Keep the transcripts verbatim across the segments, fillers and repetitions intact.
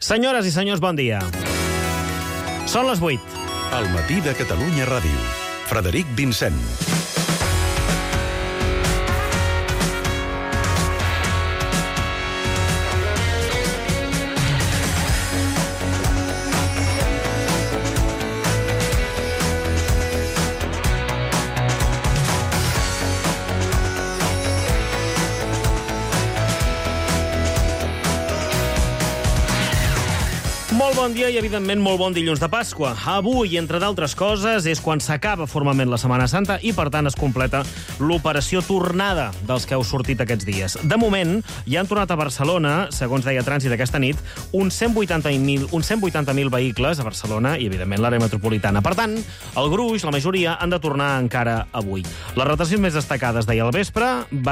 Senyores i senyors, bon dia. Són les vuit. Al matí de Catalunya Ràdio. Frederic Vincent. Molt bon dia i, evidentment, molt bon dilluns de Pasqua. Avui, entre d'altres coses, és quan s'acaba formalment la Setmana Santa i, per tant, es completa l'operació tornada dels que heu sortit aquests dies. De moment, ja han tornat a Barcelona, segons deia Trànsit aquesta nit, uns cent vuitanta mil vehicles a Barcelona i, evidentment, l'àrea metropolitana. Per tant, el gruix, la majoria, han de tornar encara avui. Les retencions més destacades d'ahir al vespre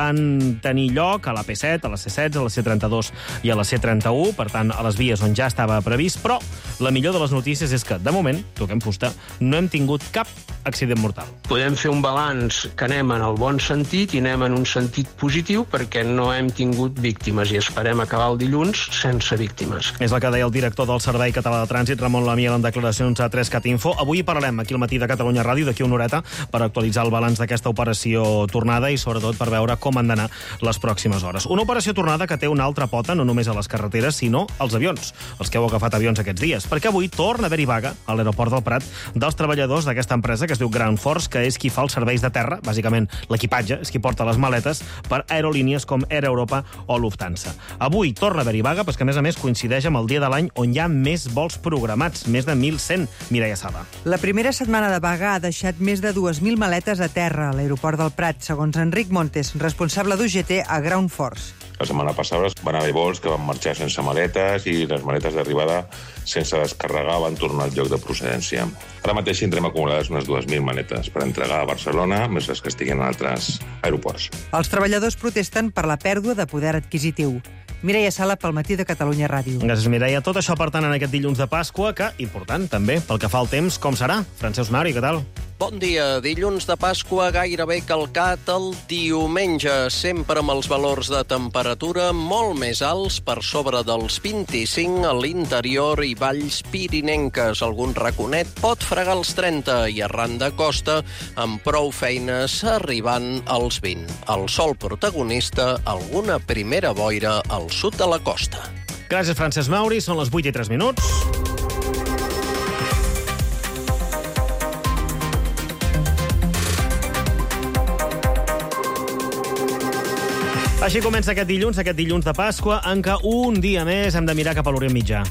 van tenir lloc a la P set, a la C setze, a la C trenta-dos i a la C trenta-u, per tant, a les vies on ja estava previst, però la millor de les notícies és que, de moment, toquem fusta, no hem tingut cap accident mortal. Podem fer un balanç que anem en el bon sentit i anem en un sentit positiu perquè no hem tingut víctimes i esperem acabar el dilluns sense víctimes. És el que deia el director del Servei Català de Trànsit, Ramon Lamiel, en declaracions a tres cat info. Avui parlarem aquí al matí de Catalunya Ràdio, d'aquí una horeta, per actualitzar el balanç d'aquesta operació tornada i, sobretot, per veure com han d'anar les pròximes hores. Una operació tornada que té una altra pota, no només a les carreteres, sinó als avions, els que heu agafat avions aquests dies, perquè avui torna a haver-hi vaga a l'aeroport del Prat dels treballadors d'aquesta empresa que es diu Ground Force, que és qui fa els serveis de terra, bàsicament l'equipatge, és qui porta les maletes per aerolínies com Air Europa o Lufthansa. Avui torna a haver-hi vaga, perquè a més a més coincideix amb el dia de l'any on hi ha més vols programats, més de mil cent, Mireia Sala. La primera setmana de vaga ha deixat més de dues mil maletes a terra a l'aeroport del Prat, segons Enric Montes, responsable d'U G T a Ground Force. La setmana passada van haver vols que van marxar sense maletes i les maletes d'arribada, sense descarregar, van tornar al lloc de procedència. Ara mateix tindrem acumulades unes dues mil maletes per entregar a Barcelona, més les que estiguin en altres aeroports. Els treballadors protesten per la pèrdua de poder adquisitiu. Mireia Sala, pel matí de Catalunya Ràdio. Gràcies, Mireia. Tot això, per tant, en aquest dilluns de Pasqua, que, important, també, pel que fa al temps, com serà? Francesc Nari, què tal? Bon dia. Dilluns de Pasqua gairebé calcat el diumenge, sempre amb els valors de temperatura molt més alts, per sobre dels vint-i-cinc a l'interior i valls pirinenques. Algun raconet pot fregar els trenta i arran de costa, amb prou feines arribant als vint. El sol protagonista, alguna primera boira al sud de la costa. Gràcies, Francesc Mauri. Són les vuit i tres minuts. Així comença aquest dilluns, aquest dilluns de Pasqua, en què un dia més hem de mirar cap a l'Orient Mitjà.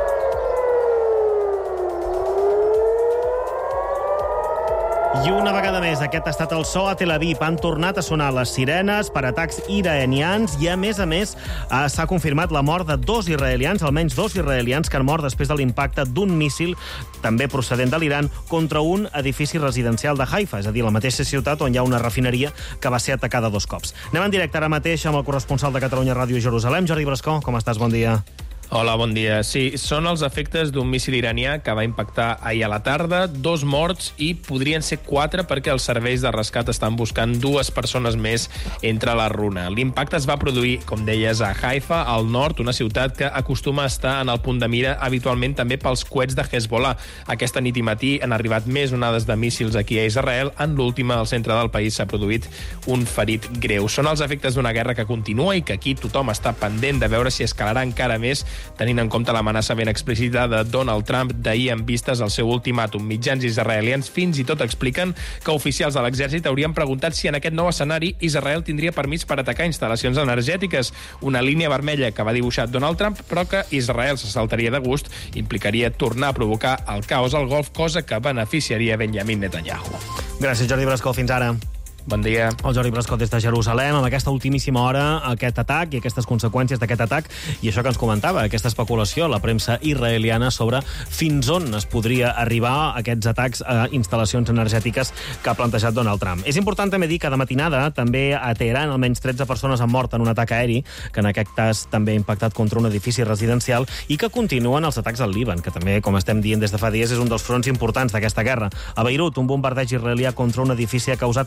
I una vegada més, aquest ha estat el so a Tel Aviv. Han tornat a sonar les sirenes per atacs iranians i, a més a més, s'ha confirmat la mort de dos israelians, almenys dos israelians que han mort després de l'impacte d'un míssil, també procedent de l'Iran, contra un edifici residencial de Haifa, és a dir, la mateixa ciutat on hi ha una refineria que va ser atacada dos cops. Anem en directe ara mateix amb el corresponsal de Catalunya Ràdio a Jerusalem, Jordi Brascó. Com estàs? Bon dia. Hola, bon dia. Sí, són els efectes d'un míssil iranià que va impactar ahir a la tarda, dos morts i podrien ser quatre perquè els serveis de rescat estan buscant dues persones més entre la runa. L'impacte es va produir, com deies, a Haifa, al nord, una ciutat que acostuma a estar en el punt de mira habitualment també pels coets de Hezbollah. Aquesta nit i matí han arribat més onades de míssils aquí a Israel. En l'última, al centre del país, s'ha produït un ferit greu. Són els efectes d'una guerra que continua i que aquí tothom està pendent de veure si escalarà encara més, tenint en compte l'amenaça ben explícita de Donald Trump d'ahir en vistes al seu ultimàtum. Mitjans israelians fins i tot expliquen que oficials de l'exèrcit haurien preguntat si en aquest nou escenari Israel tindria permís per atacar instal·lacions energètiques, una línia vermella que va dibuixar Donald Trump, però que Israel se saltaria de gust, implicaria tornar a provocar el caos al Golf, cosa que beneficiaria Benjamin Netanyahu. Gràcies, Jordi Brascó. Fins ara. Bon dia. El Jordi Brascó des de Jerusalem, amb aquesta ultimíssima hora, aquest atac i aquestes conseqüències d'aquest atac, i això que ens comentava, aquesta especulació a la premsa israeliana sobre fins on es podria arribar aquests atacs a instal·lacions energètiques que ha plantejat Donald Trump. És important també dir que de matinada també a Teheran almenys tretze persones han mort en un atac aeri, que en aquest cas també ha impactat contra un edifici residencial, i que continuen els atacs al Líban, que també, com estem dient des de fa dies, és un dels fronts importants d'aquesta guerra. A Beirut, un bombardeig israelià contra un edifici ha causat com a mínim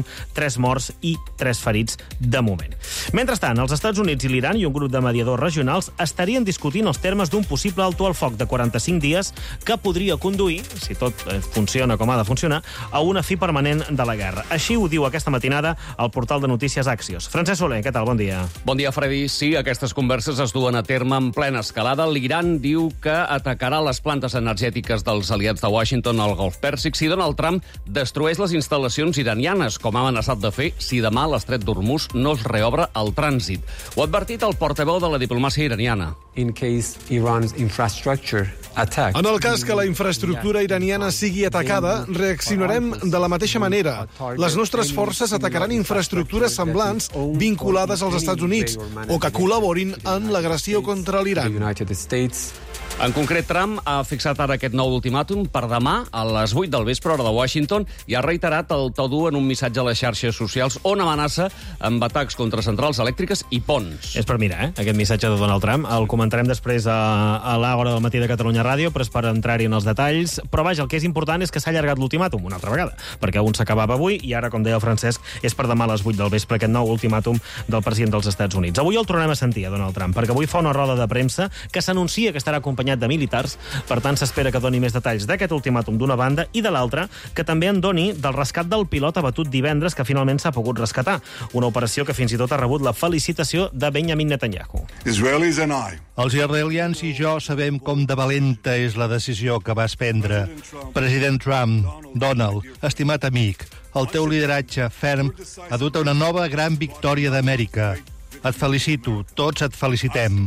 mínim tres morts i tres ferits de moment. Mentrestant, els Estats Units i l'Iran i un grup de mediadors regionals estarien discutint els termes d'un possible alto al foc de quaranta-cinc dies que podria conduir, si tot funciona com ha de funcionar, a una fi permanent de la guerra. Així ho diu aquesta matinada el portal de notícies Axios. Francesc Soler, què tal? Bon dia. Bon dia, Freddy. Sí, aquestes converses es duen a terme en plena escalada. L'Iran diu que atacarà les plantes energètiques dels aliats de Washington al Golf Pèrsic si Donald Trump destrueix les instal·lacions iranianes, com ha amenaçat de fer si demà l'estret d'Hormuz no es reobre el trànsit. Ho ha advertit el portaveu de la diplomàcia iraniana. In case Iran's infrastructure attack. En el cas que la infraestructura iraniana sigui atacada, reaccionarem de la mateixa manera. Les nostres forces atacaran infraestructures semblants vinculades als Estats Units o que col·laborin en l'agressió contra l'Iran. En concret, Trump ha fixat ara aquest nou ultimàtum per demà a les vuit del vespre, hora de Washington, i ha reiterat el to dur en un missatge a les xarxes socials on amenaça amb atacs contra centrals elèctriques i ponts. És per mirar, eh, aquest missatge de Donald Trump. El comentarem després a, a l'Àgora del matí de Catalunya Ràdio, però és per entrar-hi en els detalls. Però vaja, el que és important és que s'ha allargat l'ultimàtum una altra vegada, perquè un s'acabava avui i ara, com deia el Francesc, és per demà a les vuit del vespre aquest nou ultimàtum del president dels Estats Units. Avui el tornarem a sentir, a Donald Trump, perquè avui fa una roda de premsa que s'anuncia que estarà acompanyat de militars. Per tant, s'espera que doni més detalls d'aquest ultimàtum d'una banda i de l'altra, que també en doni del rescat del pilot abatut divendres que finalment s'ha pogut rescatar. Una operació que fins i tot ha rebut la felicitació de Benjamin Netanyahu. Els israelians i jo sabem com de valenta és la decisió que vas prendre. President Trump, Donald, estimat amic, el teu lideratge ferm ha dut a una nova gran victòria d'Amèrica. Et felicito, tots et felicitem.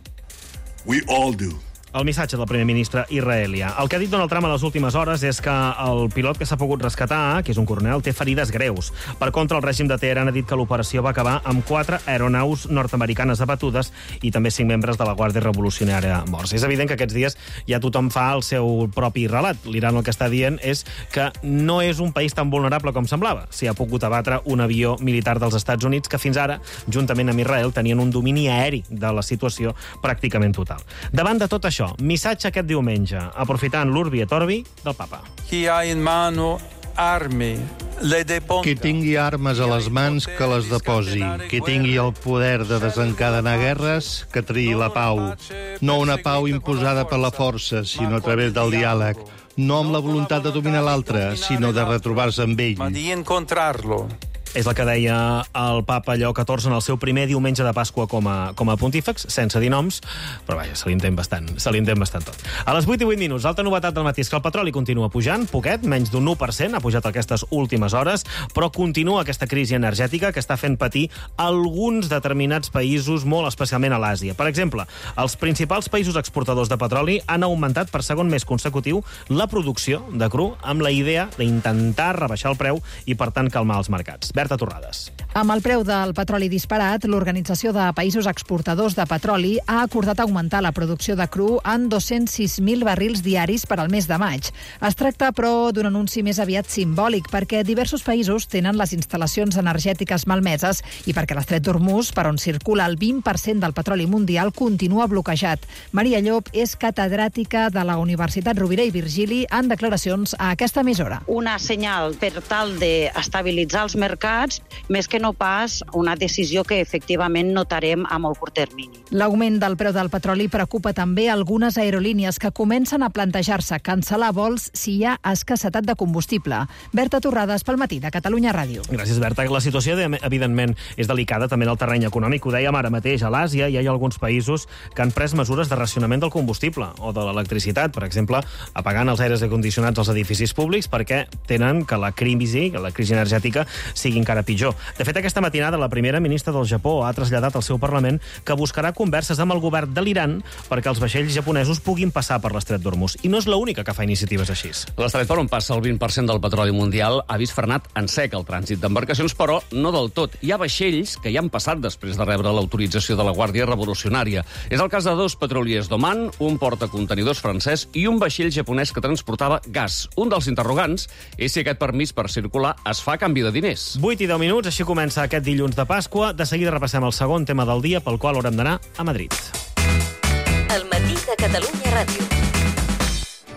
We all do. El missatge del primer ministre israelià. El que ha dit Donald Trump a les últimes hores és que el pilot que s'ha pogut rescatar, que és un coronel, té ferides greus. Per contra, el règim de Teheran ha dit que l'operació va acabar amb quatre aeronaus nord-americanes abatudes i també cinc membres de la Guàrdia Revolucionària morts. És evident que aquests dies ja tothom fa el seu propi relat. L'Iran el que està dient és que no és un país tan vulnerable com semblava. S'hi ha pogut abatre un avió militar dels Estats Units que fins ara, juntament amb Israel, tenien un domini aeri de la situació pràcticament total. Davant de tot això, missatge aquest diumenge, aprofitant l'Urbi et Orbi del papa. Qui ha en mano armi, le deponga. Qui tingui armes a les mans, que les deposi. Qui tingui el poder de desencadenar guerres, que triï la pau. No una pau imposada per la força, sinó a través del diàleg. No amb la voluntat de dominar l'altre, sinó de retrobar-se amb ell. Ma di encontrarlo. És el que deia el papa Lleó catorze en el seu primer diumenge de Pasqua com a, com a pontífex, sense dir noms, però vaja, se l'entén bastant, se l'entén bastant tot. A les vuit i vuit minuts, alta novetat del matí és que el petroli continua pujant, poquet, menys d'un u per cent, ha pujat aquestes últimes hores, però continua aquesta crisi energètica que està fent patir alguns determinats països, molt especialment a l'Àsia. Per exemple, els principals països exportadors de petroli han augmentat per segon mes consecutiu la producció de cru amb la idea d'intentar rebaixar el preu i, per tant, calmar els mercats. Berta Torrades. Amb el preu del petroli disparat, l'Organització de Països Exportadors de Petroli ha acordat augmentar la producció de cru en dos-cents sis mil barrils diaris per al mes de maig. Es tracta, però, d'un anunci més aviat simbòlic, perquè diversos països tenen les instal·lacions energètiques malmeses i perquè l'estret d'Hormuz, per on circula el vint per cent del petroli mundial, continua bloquejat. Maria Llop és catedràtica de la Universitat Rovira i Virgili en declaracions a aquesta emissora. Una senyal per tal d'estabilitzar els mercats, més que no pas una decisió que efectivament notarem a molt curt termini. L'augment del preu del petroli preocupa també algunes aerolínies que comencen a plantejar-se cancel·lar vols si hi ha escassetat de combustible. Berta Torrades, pel matí de Catalunya Ràdio. Gràcies, Berta. La situació, evidentment, és delicada també en el terreny econòmic. Ho dèiem ara mateix. A l'Àsia hi ha alguns països que han pres mesures de racionament del combustible o de l'electricitat, per exemple, apagant els aires acondicionats als edificis públics perquè tenen que la crisi, que la crisi energètica sigui encara pitjor. De fet, aquesta matinada la primera ministra del Japó ha traslladat al seu Parlament que buscarà converses amb el govern de l'Iran perquè els vaixells japonesos puguin passar per l'estret d'Hormuz. I no és l'única que fa iniciatives així. L'estret per on passa el vint per cent del petroli mundial ha vist frenat en sec el trànsit d'embarcacions, però no del tot. Hi ha vaixells que ja han passat després de rebre l'autorització de la Guàrdia Revolucionària. És el cas de dos petroliers d'Oman, un portacontenidors francès i un vaixell japonès que transportava gas. Un dels interrogants és si aquest permís per circular es fa a canvi de diners. vuit i deu minuts, així comença aquest dilluns de Pasqua. De seguida repassem el segon tema del dia, pel qual haurem d'anar a Madrid. El matí de Catalunya Ràdio.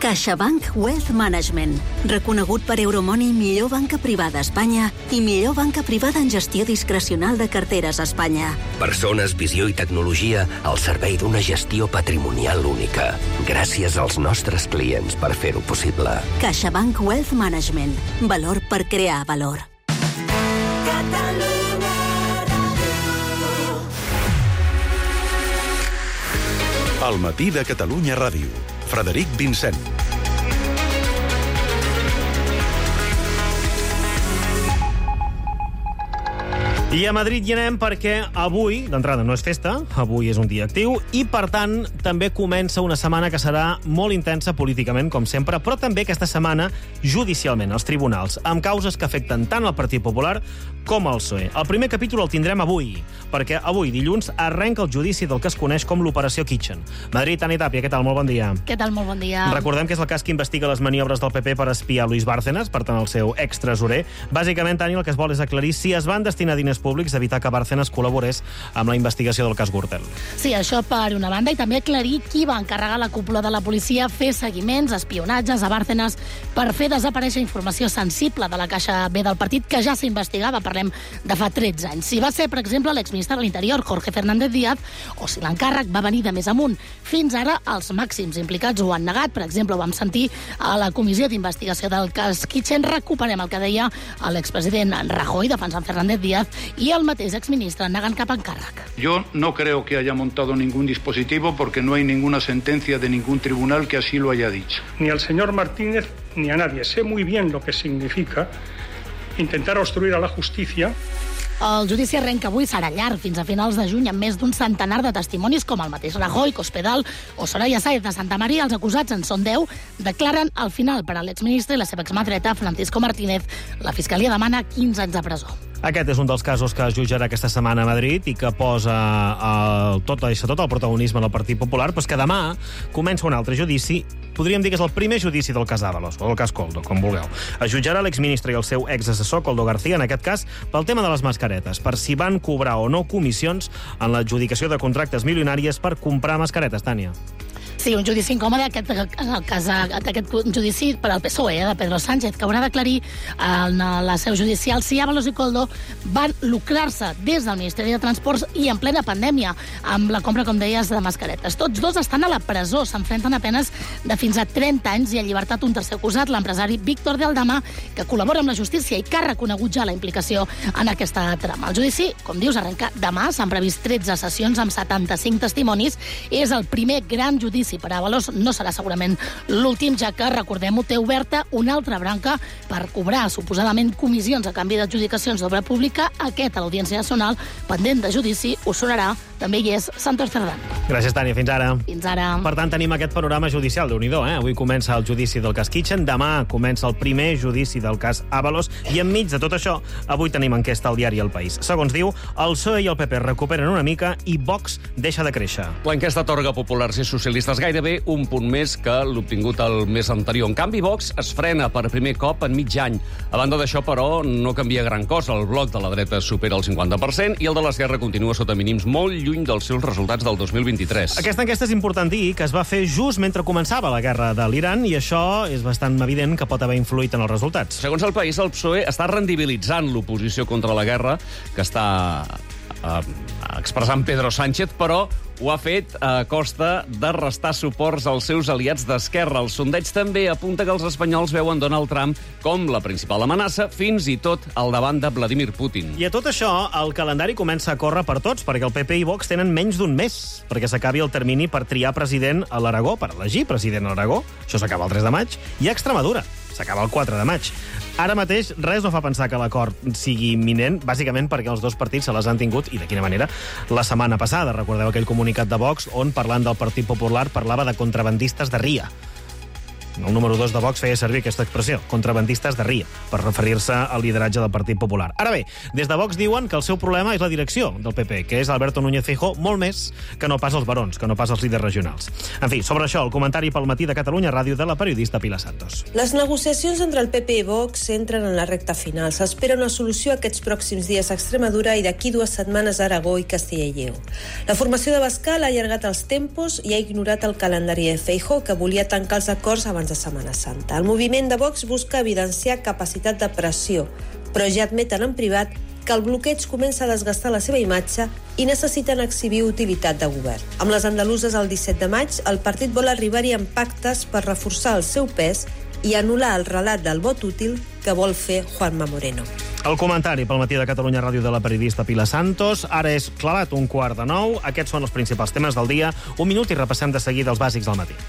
CaixaBank Wealth Management, reconegut per Euromoney millor banca privada a Espanya i millor banca privada en gestió discrecional de carteres a Espanya. Persones, visió i tecnologia al servei d'una gestió patrimonial única. Gràcies als nostres clients per fer-ho possible. CaixaBank Wealth Management. Valor per crear valor. Al matí de Catalunya Ràdio. Frederic Vincent. I a Madrid hi anem perquè avui, d'entrada no és festa, avui és un dia actiu, i per tant també comença una setmana que serà molt intensa políticament, com sempre, però també aquesta setmana judicialment, als tribunals, amb causes que afecten tant el Partit Popular com el P S O E. El primer capítol el tindrem avui, perquè avui, dilluns, arrenca el judici del que es coneix com l'Operació Kitchen. Madrid, Tani Tàpia, què tal? Molt bon dia. Què tal? Molt bon dia. Recordem que és el cas que investiga les maniobres del P P per espiar Luis Bárcenas, per tant el seu extresorer. Bàsicament, Tani, el que es vol és aclarir si es van destinar diners públics a evitar que Bárcenas col·laborés amb la investigació del cas Gürtel. Sí, això per una banda, i també aclarir qui va encarregar la cúpula de la policia fer seguiments, espionatges a Bárcenas per fer desaparèixer informació sensible de la caixa B del partit que ja s'investigava, parlem de fa tretze anys. Si va ser, per exemple, l'exministre de l'Interior, Jorge Fernández Díaz, o si l'encàrrec va venir de més amunt. Fins ara, els màxims implicats ho han negat. Per exemple, ho vam sentir a la comissió d'investigació del cas Kitchen. Recuperem el que deia l'expresident Rajoy, defensant Fernández Díaz, i el mateix exministre negant cap encàrrec. Yo no creo que haya montado ningún dispositivo porque no hay ninguna sentencia de ningún tribunal que así lo haya dicho. Ni al señor Martínez ni a nadie. Sé muy bien lo que significa intentar obstruir a la justicia. El judici arrenca avui, serà llarg, fins a finals de juny, amb més d'un centenar de testimonis, com el mateix Rajoy, Cospedal o Soraya Sáez de Santa Maria. Els acusats en són deu. Declaren al final per a l'exministre i la seva exmadreta, Francisco Martínez. La Fiscalia demana quinze anys de presó. Aquest és un dels casos que es jutjarà aquesta setmana a Madrid i que posa el, tot, tot el protagonisme del Partit Popular, però és que demà comença un altre judici. Podríem dir que és el primer judici del cas Ábalos, o del cas Koldo, com vulgueu. Es jutjarà l'exministre i el seu exassessor, Koldo García, en aquest cas, pel tema de les mascaretes, per si van cobrar o no comissions en l'adjudicació de contractes milionàries per comprar mascaretes, Tània. Sí, un judici incòmode, aquest, en el cas d'aquest judici per al P S O E, de Pedro Sánchez, que haurà d'aclarir en la seu judicial si Ábalos i Koldo van lucrar-se des del Ministeri de Transports i en plena pandèmia, amb la compra, com deies, de mascaretes. Tots dos estan a la presó, s'enfrenten a penes de fins a trenta anys i ha llibertat un tercer acusat, l'empresari Víctor de Aldama, que col·labora amb la justícia i que ha reconegut ja la implicació en aquesta trama. El judici, com dius, arrenca demà, s'han previst tretze sessions amb setanta-cinc testimonis. És el primer gran judici per a Ábalos, no serà segurament l'últim, ja que, recordem-ho, té oberta una altra branca per cobrar suposadament comissions a canvi d'adjudicacions d'obra pública. Aquest, a l'Audiència Nacional, pendent de judici, ho sonarà. També hi és Santos Cerdán. Gràcies, Tània. Fins ara. Fins ara. Per tant, tenim aquest panorama judicial. Déu-n'hi-do, eh? Avui comença el judici del cas Kitchen, demà comença el primer judici del cas Ábalos, i enmig de tot això, avui tenim enquesta al diari El País. Segons diu, el P S O E i el P P recuperen una mica i Vox deixa de créixer. L'enquesta atorga populars i socialistes gairebé un punt més que l'obtingut el mes anterior. En canvi, Vox es frena per primer cop en mig any. A banda d'això, però, no canvia gran cosa. El bloc de la dreta supera el cinquanta per cent i el de l'esquerra continua sota mínims molt lluny dels seus resultats del dos mil vint-i-tres. Aquesta enquesta és important dir que es va fer just mentre començava la guerra de l'Iran i això és bastant evident que pot haver influït en els resultats. Segons El País, el P S O E està rendibilitzant l'oposició contra la guerra que està eh, expressant Pedro Sánchez, però ho ha fet a costa de restar suports als seus aliats d'esquerra. El sondeig també apunta que els espanyols veuen Donald Trump com la principal amenaça, fins i tot al davant de Vladimir Putin. I a tot això, el calendari comença a córrer per tots, perquè el P P i Vox tenen menys d'un mes perquè s'acabi el termini per triar president a l'Aragó, per elegir president a l'Aragó. Això s'acaba el tres de maig. I a Extremadura s'acaba el quatre de maig. Ara mateix res no fa pensar que l'acord sigui imminent, bàsicament perquè els dos partits se les han tingut, i de quina manera, la setmana passada. Recordeu aquell comunicat de Vox on, parlant del Partit Popular, parlava de contrabandistes de ria. El número dos de Vox feia servir aquesta expressió, contrabandistes de ria, per referir-se al lideratge del Partit Popular. Ara bé, des de Vox diuen que el seu problema és la direcció del P P, que és Alberto Núñez Feijóo, molt més que no pas els barons, que no pas els líders regionals. En fi, sobre això, el comentari pel matí de Catalunya Ràdio de la periodista Pilar Santos. Les negociacions entre el P P i Vox entren en la recta final. S'espera una solució aquests pròxims dies a Extremadura i d'aquí dues setmanes a Aragó i Castilla i Lleó. La formació de Bascal ha allargat els tempos i ha ignorat el calendari de Feijóo, que volia tancar els acords abans abans de Setmana Santa. El moviment de Vox busca evidenciar capacitat de pressió, però ja admeten en privat que el bloqueig comença a desgastar la seva imatge i necessiten exhibir utilitat de govern. Amb les andaluses el disset de maig, el partit vol arribar-hi amb pactes per reforçar el seu pes i anul·lar el relat del vot útil que vol fer Juanma Moreno. El comentari pel matí de Catalunya Ràdio de la periodista Pilar Santos. Ara és clavat un quart de nou. Aquests són els principals temes del dia. Un minut i repassem de seguida els bàsics del matí.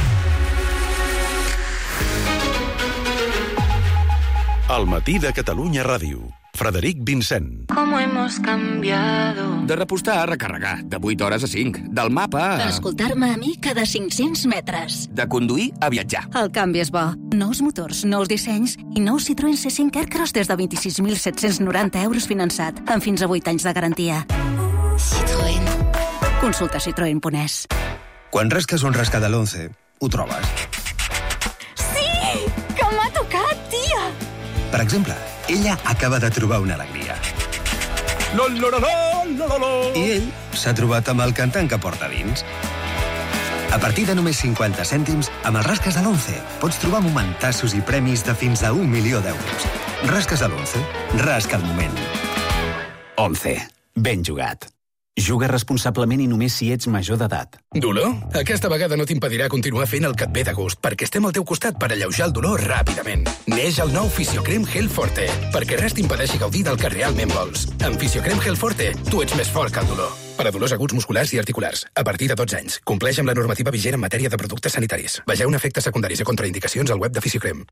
El matí de Catalunya Ràdio. Frederic Vincent. Com hemos cambiado. De repostar a recarregar, de vuit hores a cinc. Del mapa a... D'escoltar-me a mi cada cinc-cents metres. De conduir a viatjar. El canvi és bo. Nous motors, nous dissenys i nou Citroën C cinc Aircross des de vint-i-sis mil set-cents noranta euros finançat, amb fins a vuit anys de garantia. Citroën. Consulta citroen punt es. Quan rasques un rascada a l'once, ho trobes. Sí! Que m'ha tocat, tia! Per exemple, ella acaba de trobar una alegria. Lo, lo, lo, lo, lo, lo. I ell s'ha trobat amb el cantant que porta dins. A partir de només cinquanta cèntims, amb els rasques de l'once, pots trobar momentassos i premis de fins a un milió d'euros. Rasques de l'once, rasca el moment. Once. Ben jugat. Juga responsablement i només si ets major d'edat. Dolor? Aquesta vegada no t'impedirà continuar fent el que et ve de gust, perquè estem al teu costat per alleujar el dolor ràpidament. Neix el nou Fisiocrem Gel Forte, perquè res t'impedeixi gaudir del que realment vols. Amb Fisiocrem Gel Forte, tu ets més fort que el dolor. Per a dolors aguts musculars i articulars, a partir de dotze anys. Compleix amb la normativa vigent en matèria de productes sanitaris. Vegeu efectes secundaris i contraindicacions al web de Fisiocrem.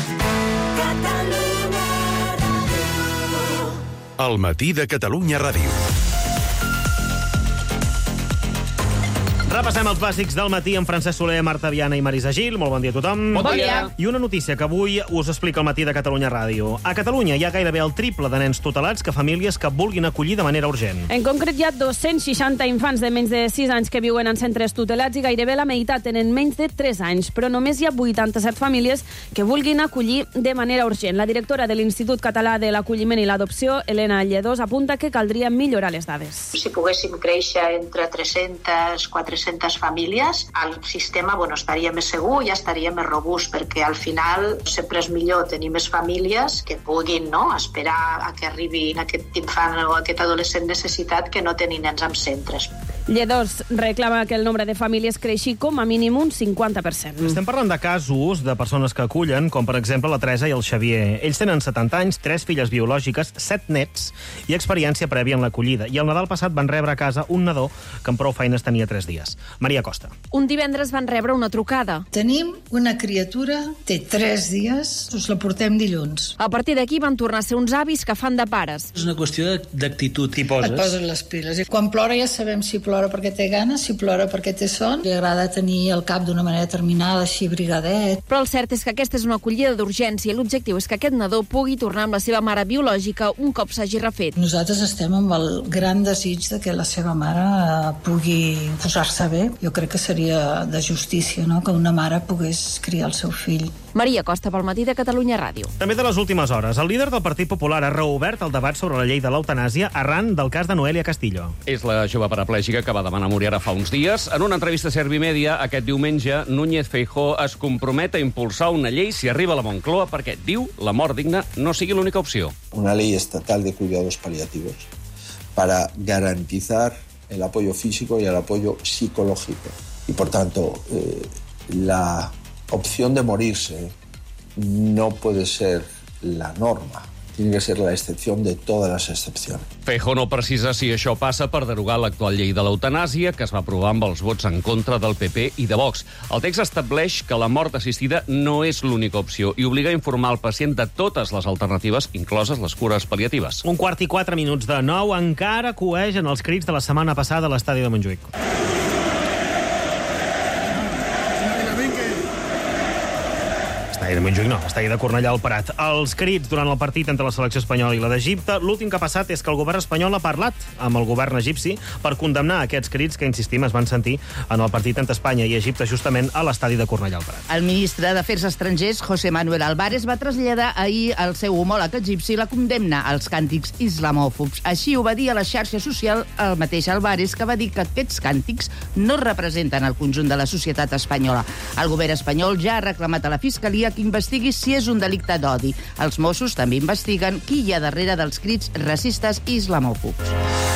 El matí de Catalunya Ràdio. Repassem els bàsics del matí amb Francesc Soler, Marta Viana i Marisa Gil. Molt bon dia a tothom. Bon dia. I una notícia que avui us explica el matí de Catalunya Ràdio. A Catalunya hi ha gairebé el triple de nens tutelats que famílies que vulguin acollir de manera urgent. En concret, hi ha dos-cents seixanta infants de menys de sis anys que viuen en centres tutelats i gairebé la meitat tenen menys de tres anys, però només hi ha vuitanta-set famílies que vulguin acollir de manera urgent. La directora de l'Institut Català de l'Acolliment i l'Adopció, Helena Lledós, apunta que caldria millorar les dades. Si poguéssim créixer entre tres-centes a quatre-centes famílies, el sistema bueno, estaria més segur i estaria més robust, perquè al final sempre és millor tenir més famílies que puguin no, esperar a que arribi aquest infant o aquest adolescent necessitat que no tenir nens en centres. Lledós reclama que el nombre de famílies creixi com a mínim un cinquanta per cent. Estem parlant de casos de persones que acullen, com per exemple la Teresa i el Xavier. Ells tenen setanta anys, tres filles biològiques, set nets i experiència prèvia en l'acollida. I el Nadal passat van rebre a casa un nadó que amb prou feines tenia tres dies. Maria Costa. Un divendres van rebre una trucada. Tenim una criatura, té tres dies, us la portem dilluns. A partir d'aquí van tornar a ser uns avis que fan de pares. És una qüestió d'actitud. T'hi poses. Et poses les piles. I quan plora ja sabem si plora perquè té ganes, si plora perquè té son. Li agrada tenir el cap d'una manera determinada, així brigadet. Però el cert és que aquesta és una acollida d'urgència i l'objectiu és que aquest nadó pugui tornar amb la seva mare biològica un cop s'hagi refet. Nosaltres estem amb el gran desig de que la seva mare pugui posar-se bé. Jo crec que seria de justícia, no?, que una mare pogués criar el seu fill. Maria Costa, pel matí de Catalunya Ràdio. També de les últimes hores, el líder del Partit Popular ha reobert el debat sobre la llei de l'eutanàsia arran del cas de Noelia Castillo. És la jove paraplègica que va demanar morir ara fa uns dies. En una entrevista a Servimedia, aquest diumenge, Núñez Feijóo es compromet a impulsar una llei si arriba a la Moncloa perquè, diu, la mort digna no sigui l'única opció. Una ley estatal de cuidados paliativos para garantizar el apoyo físico y el apoyo psicológico. Y, por tanto, eh, la opción de morirse no puede ser la norma. Tiene que ser la excepción de todas las excepciones. Feijóo no precisa si això passa per derogar l'actual llei de l'eutanàsia, que es va aprovar amb els vots en contra del P P i de Vox. El text estableix que la mort assistida no és l'única opció i obliga a informar el pacient de totes les alternatives, incloses les cures pal·liatives. Un quart i quatre minuts de nou encara coegen els crits de la setmana passada a l'estadi de Montjuïc. Estadi de Montjuïc no, estadi de Cornellà al Prat. Els crits durant el partit entre la selecció espanyola i la d'Egipte, l'últim que ha passat és que el govern espanyol ha parlat amb el govern egipci per condemnar aquests crits que, insistim, es van sentir en el partit entre Espanya i Egipte, justament a l'estadi de Cornellà al Prat. El ministre d'Afers Estrangers, José Manuel Álvarez, va traslladar ahir al seu homòleg egipci la condemna als càntics islamòfobs. Així ho va dir a la xarxa social el mateix Álvarez, que va dir que aquests càntics no representen el conjunt de la societat espanyola. El govern espanyol ja ha reclamat a la Fiscalia que investigui si és un delicte d'odi. Els Mossos també investiguen qui hi ha darrere dels crits racistes i islamòfobs.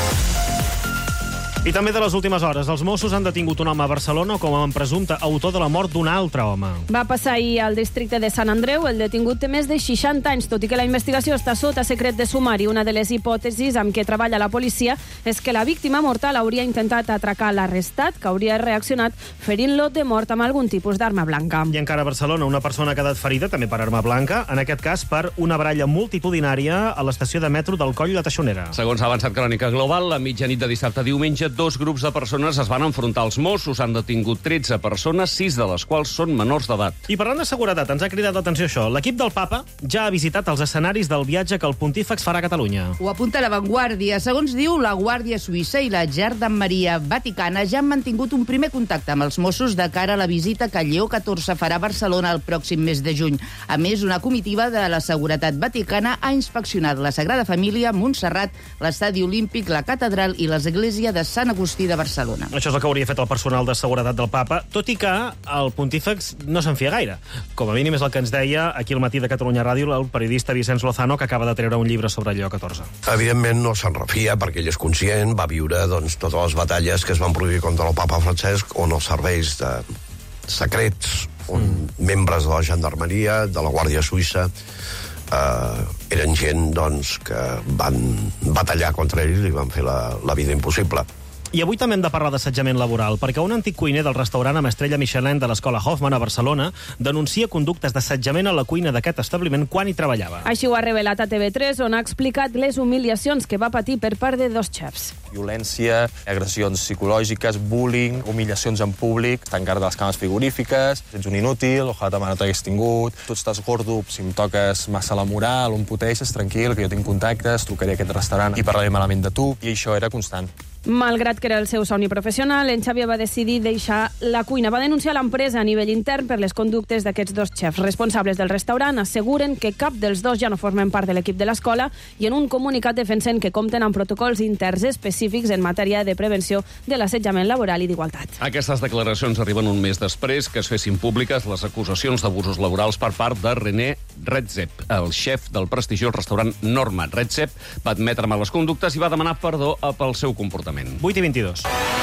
I també de les últimes hores, els Mossos han detingut un home a Barcelona com a presumpte autor de la mort d'un altre home. Va passar ahir al districte de Sant Andreu. El detingut té més de seixanta anys, tot i que la investigació està sota secret de sumari. Una de les hipòtesis amb què treballa la policia és que la víctima mortal hauria intentat atracar l'arrestat, que hauria reaccionat ferint-lo de mort amb algun tipus d'arma blanca. I encara a Barcelona, una persona ha quedat ferida, també per arma blanca, en aquest cas per una baralla multitudinària a l'estació de metro del Coll i la Teixonera. Segons ha avançat Crònica Global, la mitjanit de dissabte a diumenge, dos grups de persones es van enfrontar als Mossos. Han detingut tretze persones, sis de les quals són menors d'edat. I parlant de seguretat, ens ha cridat l'atenció això. L'equip del Papa ja ha visitat els escenaris del viatge que el pontífex farà a Catalunya. Ho apunta La Vanguardia. Segons diu, la Guàrdia Suïssa i la Gendarmeria Vaticana ja han mantingut un primer contacte amb els Mossos de cara a la visita que Lleó catorze farà a Barcelona el pròxim mes de juny. A més, una comitiva de la Seguretat Vaticana ha inspeccionat la Sagrada Família, Montserrat, l'Estadi Olímpic, la Catedral i l'Església de Sant Agustí de Barcelona. Això és el que hauria fet el personal de seguretat del Papa, tot i que el pontífex no se'n fia gaire. Com a mínim és el que ens deia aquí al Matí de Catalunya Ràdio el periodista Vicenç Lozano, que acaba de treure un llibre sobre Lleó catorze. Evidentment no se'n refia perquè ell és conscient, va viure doncs, totes les batalles que es van produir contra el Papa Francesc, on els serveis de secrets, on mm. membres de la Gendarmeria, de la Guàrdia Suïssa, eh, eren gent doncs, que van batallar contra ell i li van fer la, la vida impossible. I avui també hem de parlar d'assetjament laboral, perquè un antic cuiner del restaurant amb estrella Michelin de l'escola Hoffman a Barcelona denuncia conductes d'assetjament a la cuina d'aquest establiment quan hi treballava. Així ho ha revelat a T V tres, on ha explicat les humiliacions que va patir per part de dos xefs. Violència, agressions psicològiques, bullying, humillacions en públic, tancar de les cames frigorífiques, ets un inútil, ojalà demà no t'hagués tingut, tu estàs gordo, si em toques massa la moral, em puteixes, tranquil, que jo tinc contactes, trucaré a aquest restaurant i parlaré malament de tu, i això era constant. Malgrat que era el seu somni professional, en Xavier va decidir deixar la cuina. Va denunciar l'empresa a nivell intern per les conductes d'aquests dos xefs. Responsables del restaurant asseguren que cap dels dos ja no formen part de l'equip de l'escola i en un comunicat defensen que compten amb protocols interns específics en matèria de prevenció de l'assetjament laboral i d'igualtat. Aquestes declaracions arriben un mes després que es fessin públiques les acusacions d'abusos laborals per part de René Redzepi. El xef del prestigiós restaurant Norma Redzepi va admetre males conductes i va demanar perdó pel seu comportament. vuit i vint-i-dos.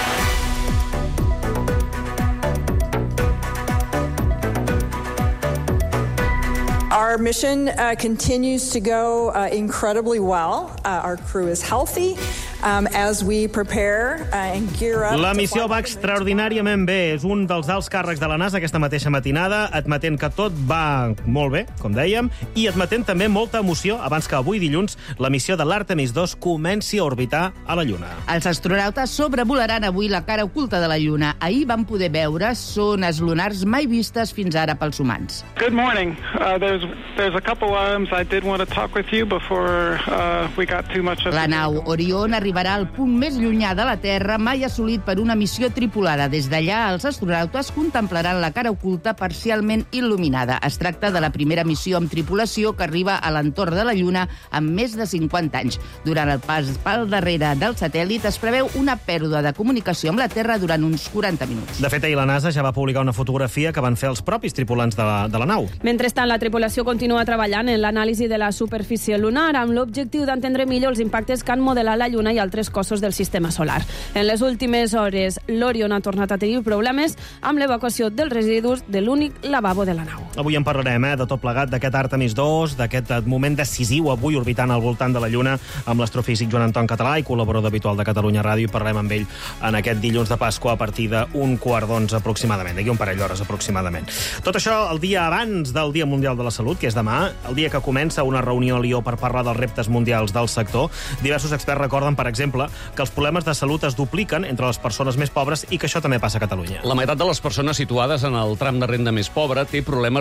Our mission uh, continues to go uh, incredibly well. Uh, our crew is healthy. Um, as we prepare uh, and gear up... La missió va extraordinàriament bé. És un dels alts càrrecs de la NASA aquesta mateixa matinada, admetent que tot va molt bé, com dèiem, i admetent també molta emoció abans que avui dilluns la missió de l'Artemis dos comenci a orbitar a la Lluna. Els astronautes sobrevolaran avui la cara oculta de la Lluna. Ahir van poder veure zones lunars mai vistes fins ara pels humans. Good morning. Uh, there's, there's a couple items I did want to talk with you before uh, we got too much of... La nau Orion arriba arribarà al punt més llunyà de la Terra mai assolit per una missió tripulada. Des d'allà, els astronautes contemplaran la cara oculta parcialment il·luminada. Es tracta de la primera missió amb tripulació que arriba a l'entorn de la Lluna amb més de cinquanta anys. Durant el pas pel darrere del satèl·lit es preveu una pèrdua de comunicació amb la Terra durant uns quaranta minuts. De fet, ahir la NASA ja va publicar una fotografia que van fer els propis tripulants de la, de la nau. Mentrestant, la tripulació continua treballant en l'anàlisi de la superfície lunar amb l'objectiu d'entendre millor els impactes que han modelat la Lluna i altres cossos del sistema solar. En les últimes hores, l'Orion ha tornat a tenir problemes amb l'evacuació dels residus de l'únic lavabo de la nau. Avui en parlarem, eh, de tot plegat, d'aquest Artemis dos, d'aquest moment decisiu avui orbitant al voltant de la Lluna amb l'astrofísic Joan Anton Català i col·laborador habitual de Catalunya Ràdio, i parlarem amb ell en aquest dilluns de Pasqua a partir d'un quart d'onze aproximadament, d'aquí un parell d'hores aproximadament. Tot això el dia abans del Dia Mundial de la Salut, que és demà, el dia que comença una reunió a Lió per parlar dels reptes mundials del sector. Diversos experts recorden, per exemple, que els problemes de salut es dupliquen entre les persones més pobres i que això també passa a Catalunya. La meitat de les persones situades en el tram de renda més pobre té problemes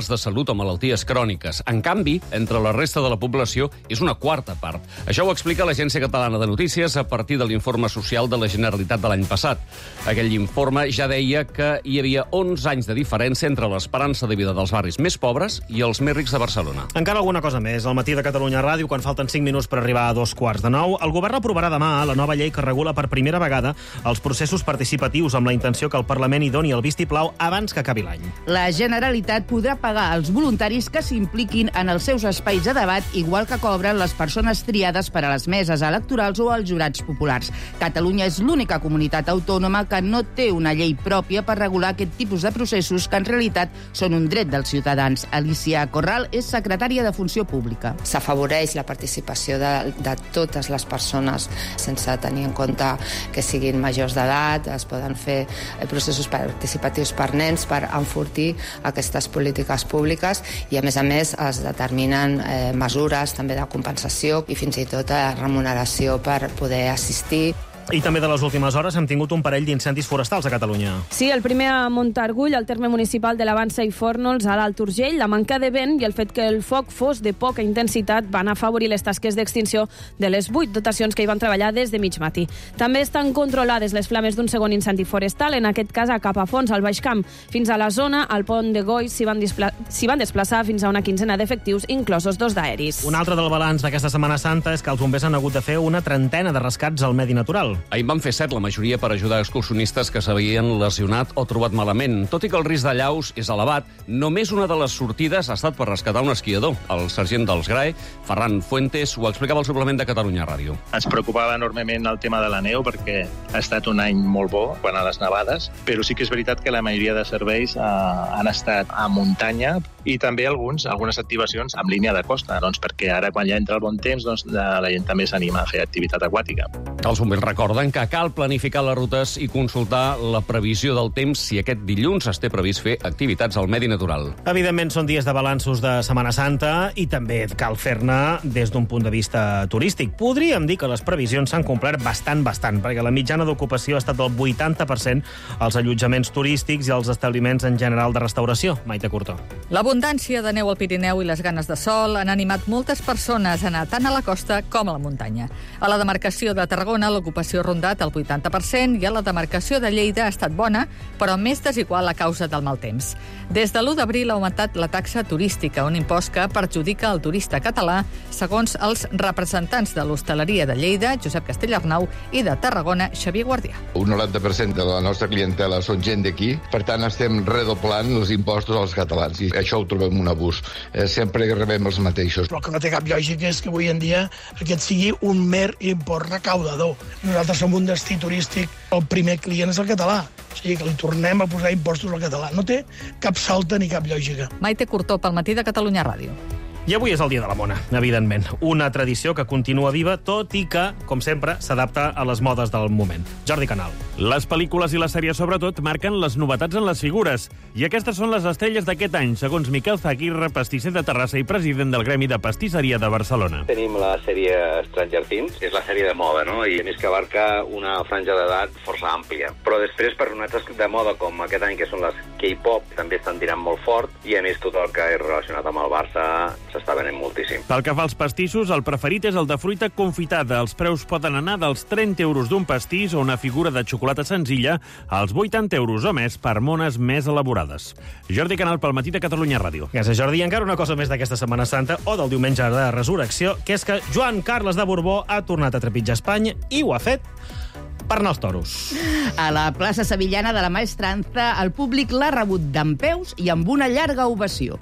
problemes de salut o malalties cròniques. En canvi, entre la resta de la població és una quarta part. Això ho explica l'Agència Catalana de Notícies a partir de l'informe social de la Generalitat de l'any passat. Aquell informe ja deia que hi havia onze anys de diferència entre l'esperança de vida dels barris més pobres i els més rics de Barcelona. Encara alguna cosa més. Al matí de Catalunya Ràdio, quan falten cinc minuts per arribar a dos quarts de nou, el govern aprovarà demà la nova llei que regula per primera vegada els processos participatius amb la intenció que el Parlament hi doni el vistiplau abans que acabi l'any. La Generalitat podrà pagar els voluntaris que s'impliquin en els seus espais de debat, igual que cobren les persones triades per a les meses electorals o als jurats populars. Catalunya és l'única comunitat autònoma que no té una llei pròpia per regular aquest tipus de processos que en realitat són un dret dels ciutadans. Alicia Corral és secretària de Funció Pública. S'afavoreix la participació de, de totes les persones sense tenir en compte que siguin majors d'edat. Es poden fer processos participatius per nens per enfortir aquestes polítiques públiques i, a més a més, es determinen eh, mesures també de compensació i fins i tot de remuneració per poder assistir. I també de les últimes hores hem tingut un parell d'incendis forestals a Catalunya. Sí, el primer a Montargull, al terme municipal de la Vansa i Fórnols, a l'Alt Urgell. La manca de vent i el fet que el foc fos de poca intensitat van afavorir les tasques d'extinció de les vuit dotacions que hi van treballar des de mig matí. També estan controlades les flames d'un segon incendi forestal, en aquest cas a Capafons, al Baix Camp. Fins a la zona, al pont de Goi, s'hi van, s'hi van desplaçar fins a una quinzena d'efectius, inclosos dos d'aeris. Un altre del balanç d'aquesta Setmana Santa és que els bombers han hagut de fer una trentena de rescats al medi natural. Ahir van fer set, la majoria per ajudar excursionistes que s'havien lesionat o trobat malament. Tot i que el risc de llaus és elevat, només una de les sortides ha estat per rescatar un esquiador. El sergent dels G R A E, Ferran Fuentes, ho explicava al suplement de Catalunya Ràdio. Ens preocupava enormement el tema de la neu perquè ha estat un any molt bo quan a les nevades, però sí que és veritat que la majoria de serveis eh, han estat a muntanya i també alguns, algunes activacions en línia de costa, doncs, perquè ara quan ja entra el bon temps doncs, la gent també s'anima a fer activitat aquàtica. Els bombers recorden que cal planificar les rutes i consultar la previsió del temps si aquest dilluns es té previst fer activitats al medi natural. Evidentment són dies de balanços de Setmana Santa i també cal fer-ne des d'un punt de vista turístic. Podríem dir que les previsions s'han complert bastant, bastant, perquè la mitjana d'ocupació ha estat del vuitanta per cent als allotjaments turístics i als establiments en general de restauració. Maite Curtó. L'abundància de neu al Pirineu i les ganes de sol han animat moltes persones a anar tant a la costa com a la muntanya. A la demarcació de Tarragona l'ocupació ha rondat el vuitanta per cent i a la demarcació de Lleida ha estat bona, però més desigual a causa del mal temps. Des de l'u d'abril ha augmentat la taxa turística, un impost que perjudica el turista català, segons els representants de l'hostaleria de Lleida, Josep Castellarnau, i de Tarragona, Xavier Guardià. Un noranta per cent de la nostra clientela són gent d'aquí, per tant estem redoblant els impostos als catalans i això ho trobem un abús. Eh, sempre rebem els mateixos. Però el que no té cap lògica és que avui en dia aquest sigui un mer import recaudador. Nosaltres som un destí turístic, el primer client és el català. O sigui que li tornem a posar impostos al català. No té cap salta ni cap lògica. Maite Curtó, pel matí de Catalunya Ràdio. I avui és el dia de la mona, evidentment. Una tradició que continua viva, tot i que, com sempre, s'adapta a les modes del moment. Jordi Canal. Les pel·lícules i les sèries, sobretot, marquen les novetats en les figures. I aquestes són les estrelles d'aquest any, segons Miquel Zaguirre, pastisser de Terrassa i president del Gremi de Pastisseria de Barcelona. Tenim la sèrie Stranger Things, és la sèrie de moda, no? I a més que abarca una franja d'edat força àmplia. Però després, per novetats de moda com aquest any, que són les K-pop, també estan tirant molt fort, i a més tot el que és relacionat amb el Barça s'està venent moltíssim. Pel que fa als pastissos, el preferit és el de fruita confitada. Els preus poden anar dels trenta euros d'un pastís o una figura de xocolata senzilla als vuitanta euros o més per mones més elaborades. Jordi Canal pel matí de Catalunya Ràdio. Gràcies, Jordi. I encara una cosa més d'aquesta Setmana Santa o del diumenge de Resurrecció, que és que Joan Carles de Borbó ha tornat a trepitjar Espanya i ho ha fet per anar als toros. A la plaça sevillana de la Maestranza, el públic l'ha rebut dempeus i amb una llarga ovació.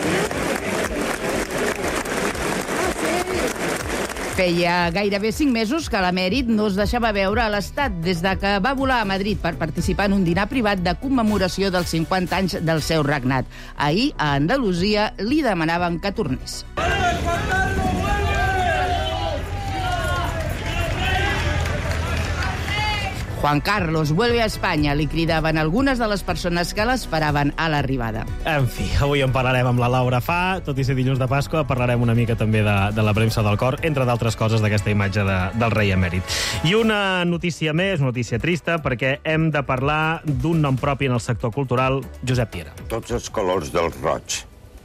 Feia gairebé cinc mesos que l'emèrit no es deixava veure a l'Estat des de que va volar a Madrid per participar en un dinar privat de commemoració dels cinquanta anys del seu regnat. Ahir, a Andalusia, li demanaven que tornés. Juan Carlos, vuelve a España, li cridaven algunes de les persones que l'esperaven a l'arribada. En fi, avui en parlarem amb la Laura Fa, tot i ser dilluns de Pasqua, parlarem una mica també de, de la premsa del cor, entre d'altres coses d'aquesta imatge de, del rei emèrit. I una notícia més, una notícia trista, perquè hem de parlar d'un nom propi en el sector cultural, Josep Piera. Tots els colors del roig.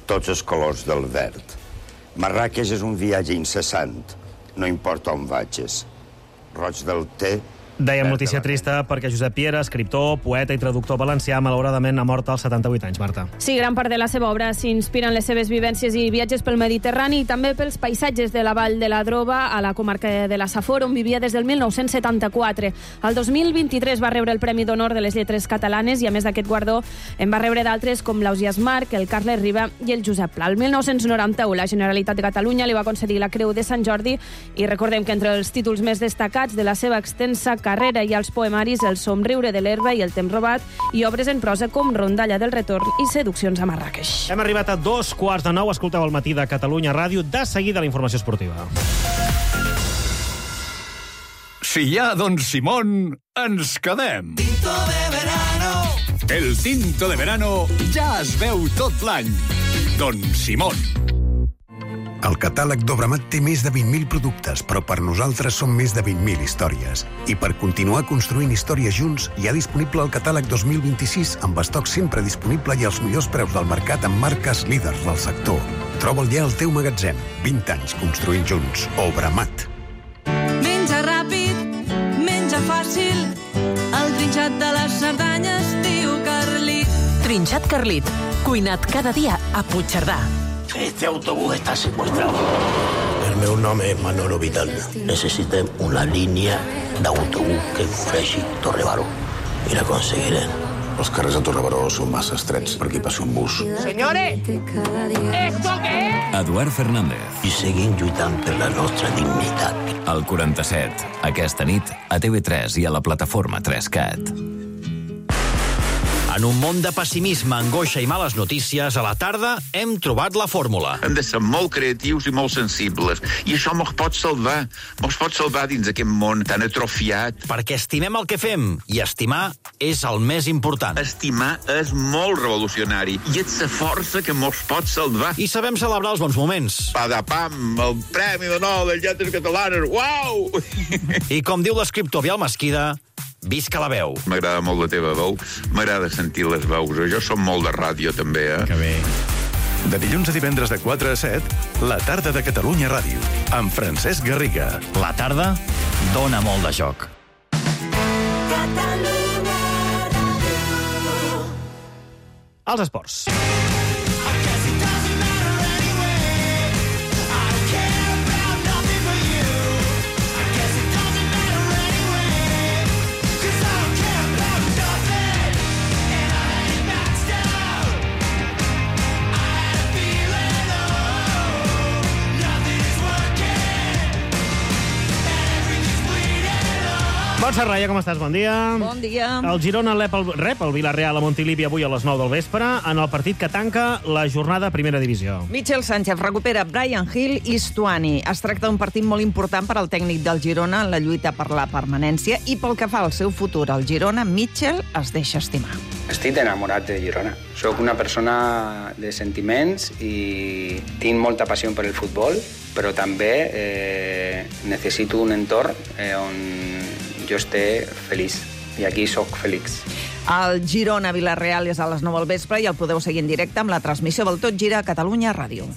tots els colors del verd. Marràqueix és un viatge incessant, no importa on vagis. Roig del té... Dèiem notícia trista perquè Josep Piera, escriptor, poeta i traductor valencià, malauradament ha mort als setanta-vuit anys, Marta. Sí, gran part de la seva obra s'inspira en les seves vivències i viatges pel Mediterrani i també pels paisatges de la Vall de la Droba, a la comarca de la Safor, on vivia des del mil nou-cents setanta-quatre. El dos mil vint-i-tres va rebre el Premi d'Honor de les Lletres Catalanes i, a més d'aquest guardó, en va rebre d'altres com l'Ausiàs Marc, el Carles Riba i el Josep Pla. El mil nou-cents noranta-u, la Generalitat de Catalunya li va concedir la Creu de Sant Jordi i recordem que entre els títols més destacats de la seva extensa carrera hi ha els poemaris El somriure de l'herba i El temps robat i obres en prosa com Rondalla del retorn i Seduccions a Marràqueix. Hem arribat a dos quarts de nou. Escolteu el matí de Catalunya Ràdio. De seguida la informació esportiva. Si hi ha Don Simón, ens quedem. Tinto de verano. El tinto de verano ja es veu tot l'any. Don Simón. El catàleg d'Obramat té més de vint mil productes, però per nosaltres són més de vint mil històries. I per continuar construint històries junts, hi ha disponible el catàleg dos mil vint-i-sis amb estoc sempre disponible i els millors preus del mercat amb marques líders del sector. Troba'l ja al teu magatzem. vint anys construint junts. Obramat. Menja ràpid, menja fàcil, el trinxat de les Cerdanyes diu Carlit. Trinxat Carlit, cuinat cada dia a Puigcerdà. Este autobús está secuestrado. El meu nom és Manolo Vidal. Necessitem una línia d'autobús que ofereixi Torre-Baró. I la conseguirem. Els carrers de Torre-Baró són massa estrets per aquí passi un bus. Señores, ¿esto qué es? Eduard Fernández. I seguim lluitant per la nostra dignitat. El quaranta-set, aquesta nit, a T V tres i a la plataforma tres cat. En un món de pessimisme, angoixa i males notícies, a la tarda hem trobat la fórmula. Hem de ser molt creatius i molt sensibles. I això mos pot salvar. Mos pot salvar dins aquest món tan atrofiat. Perquè estimem el que fem, i estimar és el més important. Estimar és molt revolucionari, i és la força que mos pot salvar. I sabem celebrar els bons moments. Padapam, el Premi d'Honor de Lletres Catalanes, uau! I com diu l'escriptor Biel Mesquida, visca la veu. M'agrada molt la teva veu, m'agrada sentir les veus. Jo som molt de ràdio, també, eh? Que bé. De dilluns a divendres de quatre a set, la tarda de Catalunya Ràdio, amb Francesc Garriga. La tarda dona molt de joc. Els esports. Montse Raya, com estàs? Bon dia. Bon dia. El Girona rep el, rep el Villarreal a Montilivi avui a les nou del vespre en el partit que tanca la jornada a Primera Divisió. Michel Sánchez recupera Brian Hill i Stuani. Es tracta d'un partit molt important per al tècnic del Girona en la lluita per la permanència i pel que fa al seu futur al Girona, Michel es deixa estimar. Estic enamorat de Girona. Soc una persona de sentiments i tinc molta passió per el futbol, però també eh, necessito un entorn eh, on jo esté feliç. I aquí sóc feliç. El Girona-Villarreal és a les nou del vespre i el podeu seguir en directe amb la transmissió del Tot Gira a Catalunya Ràdio.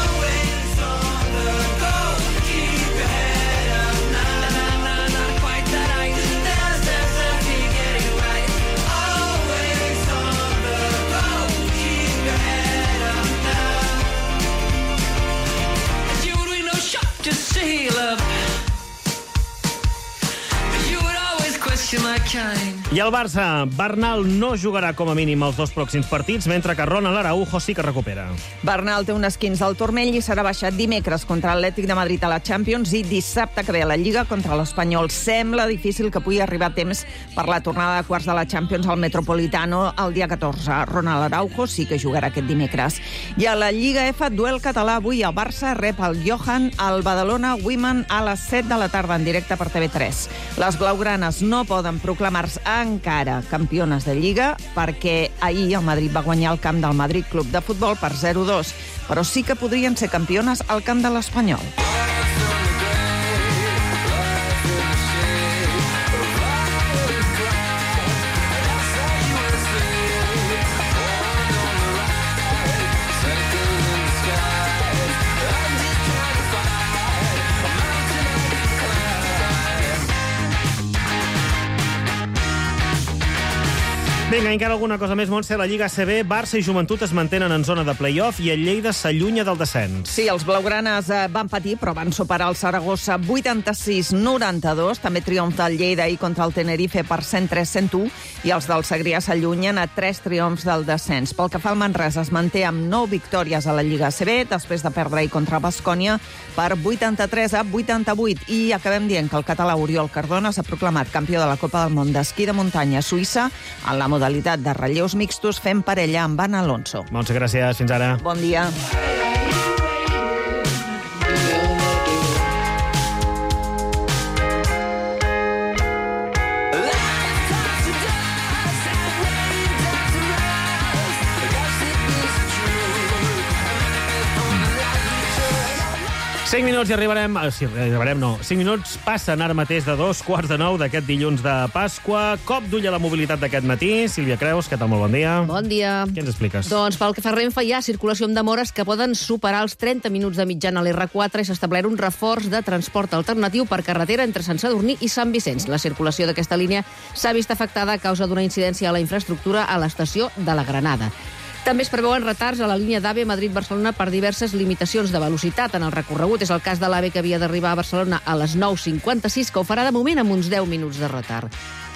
I el Barça, Bernal no jugarà com a mínim els dos pròxims partits, mentre que Ronald Araujo sí que recupera. Bernal té un esquins al turmell i serà baixat dimecres contra l'Atlètic de Madrid a la Champions i dissabte que ve a la Lliga contra l'Espanyol. Sembla difícil que pugui arribar a temps per la tornada de quarts de la Champions al Metropolitano el dia catorze. Ronald Araujo sí que jugarà aquest dimecres. I a la Lliga F, duel català avui, el Barça rep el Johan al Badalona Women a les set de la tarda en directe per T V tres. Les blaugranes no poden proclamar-se encara campiones de Lliga perquè ahir el Madrid va guanyar el camp del Madrid Club de Futbol per zero a dos, però sí que podrien ser campiones al camp de l'Espanyol. Vinga, encara alguna cosa més, Montse. La Lliga A C B, Barça i Joventut es mantenen en zona de play-off i el Lleida s'allunya del descens. Sí, els blaugranes van patir, però van superar el Saragossa vuitanta-sis noranta-dos. També triomf del Lleida ahir contra el Tenerife per cent tres a cent u i els del Segrià s'allunyen a tres triomfs del descens. Pel que fa al Manresa, es manté amb nou victòries a la Lliga A C B després de perdre ahir contra Baskonia per vuitanta-tres a vuitanta-vuit. I acabem dient que el català Oriol Cardona s'ha proclamat campió de la Copa del Món d'esquí de muntanya a Suïssa en la modalitat de relleus mixtos fent parella amb Van Alonso. Montse, gràcies. Fins ara. Bon dia. Cinc minuts i arribarem... Sí, arribarem, no. Cinc minuts passen ara mateix de dos quarts de nou d'aquest dilluns de Pasqua. Cop d'ull a la mobilitat d'aquest matí. Sílvia Creus, què tal? Molt bon dia. Bon dia. Què ens expliques? Doncs pel que fa a Renfe hi ha circulació amb demores que poden superar els trenta minuts de mitjana a l'R quatre i s'ha establert un reforç de transport alternatiu per carretera entre Sant Sadurní i Sant Vicenç. La circulació d'aquesta línia s'ha vist afectada a causa d'una incidència a la infraestructura a l'estació de la Granada. També es preveuen retards a la línia d'AVE Madrid-Barcelona per diverses limitacions de velocitat en el recorregut. És el cas de l'AVE que havia d'arribar a Barcelona a les nou cinquanta-sis, que ho farà de moment amb uns deu minuts de retard.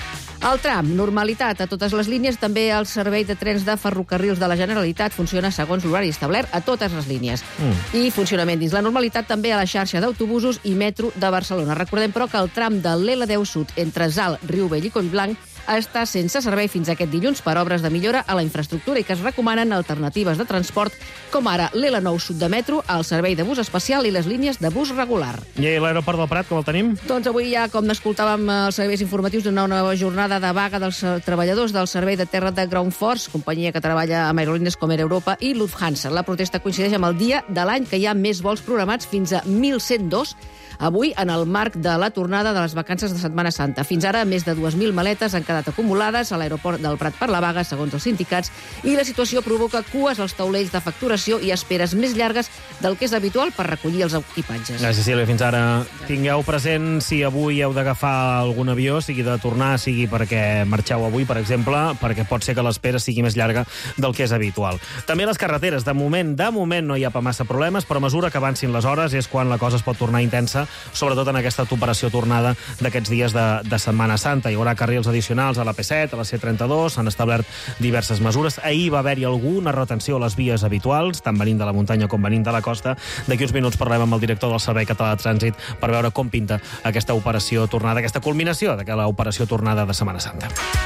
El tram, normalitat a totes les línies. També el servei de trens de ferrocarrils de la Generalitat funciona segons l'horari establert a totes les línies. Mm. I funcionament dins la normalitat també a la xarxa d'autobusos i metro de Barcelona. Recordem, però, que el tram de l'L deu Sud entre Salt, Riubell i Collblanc està sense servei fins aquest dilluns per obres de millora a la infraestructura i que es recomanen alternatives de transport com ara l'L nou Sud de metro, el servei de bus especial i les línies de bus regular. I l'aeroport del Prat, com el tenim? Doncs avui ja, com escoltàvem els serveis informatius, d'una nova jornada de vaga dels treballadors del servei de terra de Ground Force, companyia que treballa amb aerolínies com Air Europa i Lufthansa. La protesta coincideix amb el dia de l'any que hi ha més vols programats, fins a mil cent dos, avui en el marc de la tornada de les vacances de Setmana Santa. Fins ara, més de dues mil maletes han quedat acumulades a l'aeroport del Prat per la vaga, segons els sindicats, i la situació provoca cues als taulells de facturació i esperes més llargues del que és habitual per recollir els equipatges. Gràcies, Sílvia. Fins ara. Tingueu present si avui heu d'agafar algun avió, sigui de tornar, sigui perquè marxeu avui, per exemple, perquè pot ser que l'espera sigui més llarga del que és habitual. També les carreteres. De moment, de moment no hi ha massa problemes, però a mesura que avancin les hores és quan la cosa es pot tornar intensa, sobretot en aquesta operació tornada d'aquests dies de, de Setmana Santa. Hi haurà carrils addicionals a la P set, a la C trenta-dos, s'han establert diverses mesures. Ahir va haver-hi alguna retenció a les vies habituals, tant venint de la muntanya com venint de la costa. D'aquí uns minuts parlem amb el director del Servei Català de Trànsit per veure com pinta aquesta operació tornada, aquesta culminació d'aquella operació tornada de Setmana Santa.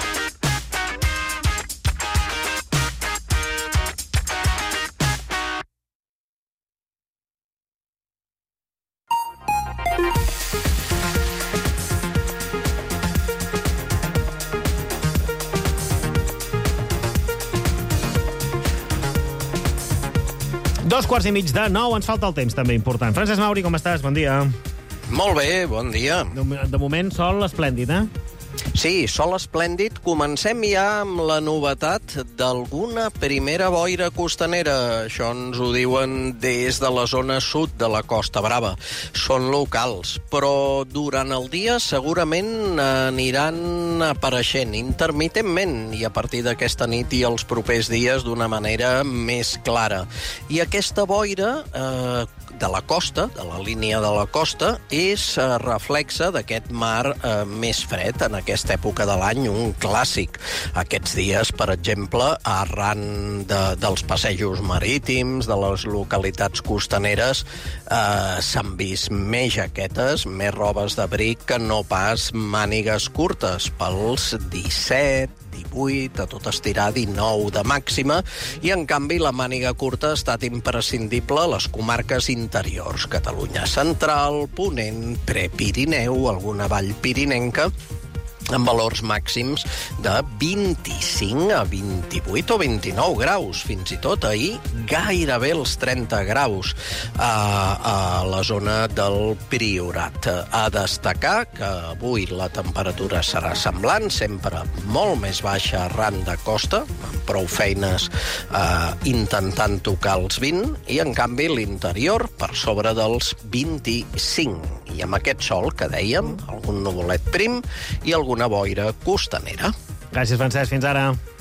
Dos quarts i mig de nou, ens falta el temps, també important. Francesc Mauri, com estàs? Bon dia. Molt bé, bon dia. De, de moment, sol esplèndid, eh? Sí, sol esplèndid. Comencem ja amb la novetat d'alguna primera boira costanera. Això ens ho diuen des de la zona sud de la Costa Brava. Són locals, però durant el dia segurament aniran apareixent intermitentment i a partir d'aquesta nit i els propers dies d'una manera més clara. I aquesta boira eh, de la costa, de la línia de la costa, és eh, reflexe d'aquest mar eh, més fred en aquesta època de l'any, un clàssic. Aquests dies, per exemple, arran de, dels passejos marítims, de les localitats costaneres, eh, s'han vist més jaquetes, més robes d'abric que no pas mànigues curtes, pels disset, divuit, a tot estirar dinou de màxima, i en canvi la màniga curta ha estat imprescindible a les comarques interiors, Catalunya central, Ponent, Prepirineu, alguna vall pirinenca, amb valors màxims de vint-i-cinc a vint-i-vuit o vint-i-nou graus, fins i tot ahir gairebé els trenta graus a, a la zona del Priorat. A destacar que avui la temperatura serà semblant, sempre molt més baixa arran de costa, amb prou feines eh, intentant tocar els vint, i en canvi l'interior per sobre dels vint-i-cinc. I amb aquest sol que dèiem, algun nuvolet prim i alguna boira costanera. Gràcies, Francesc. Fins ara.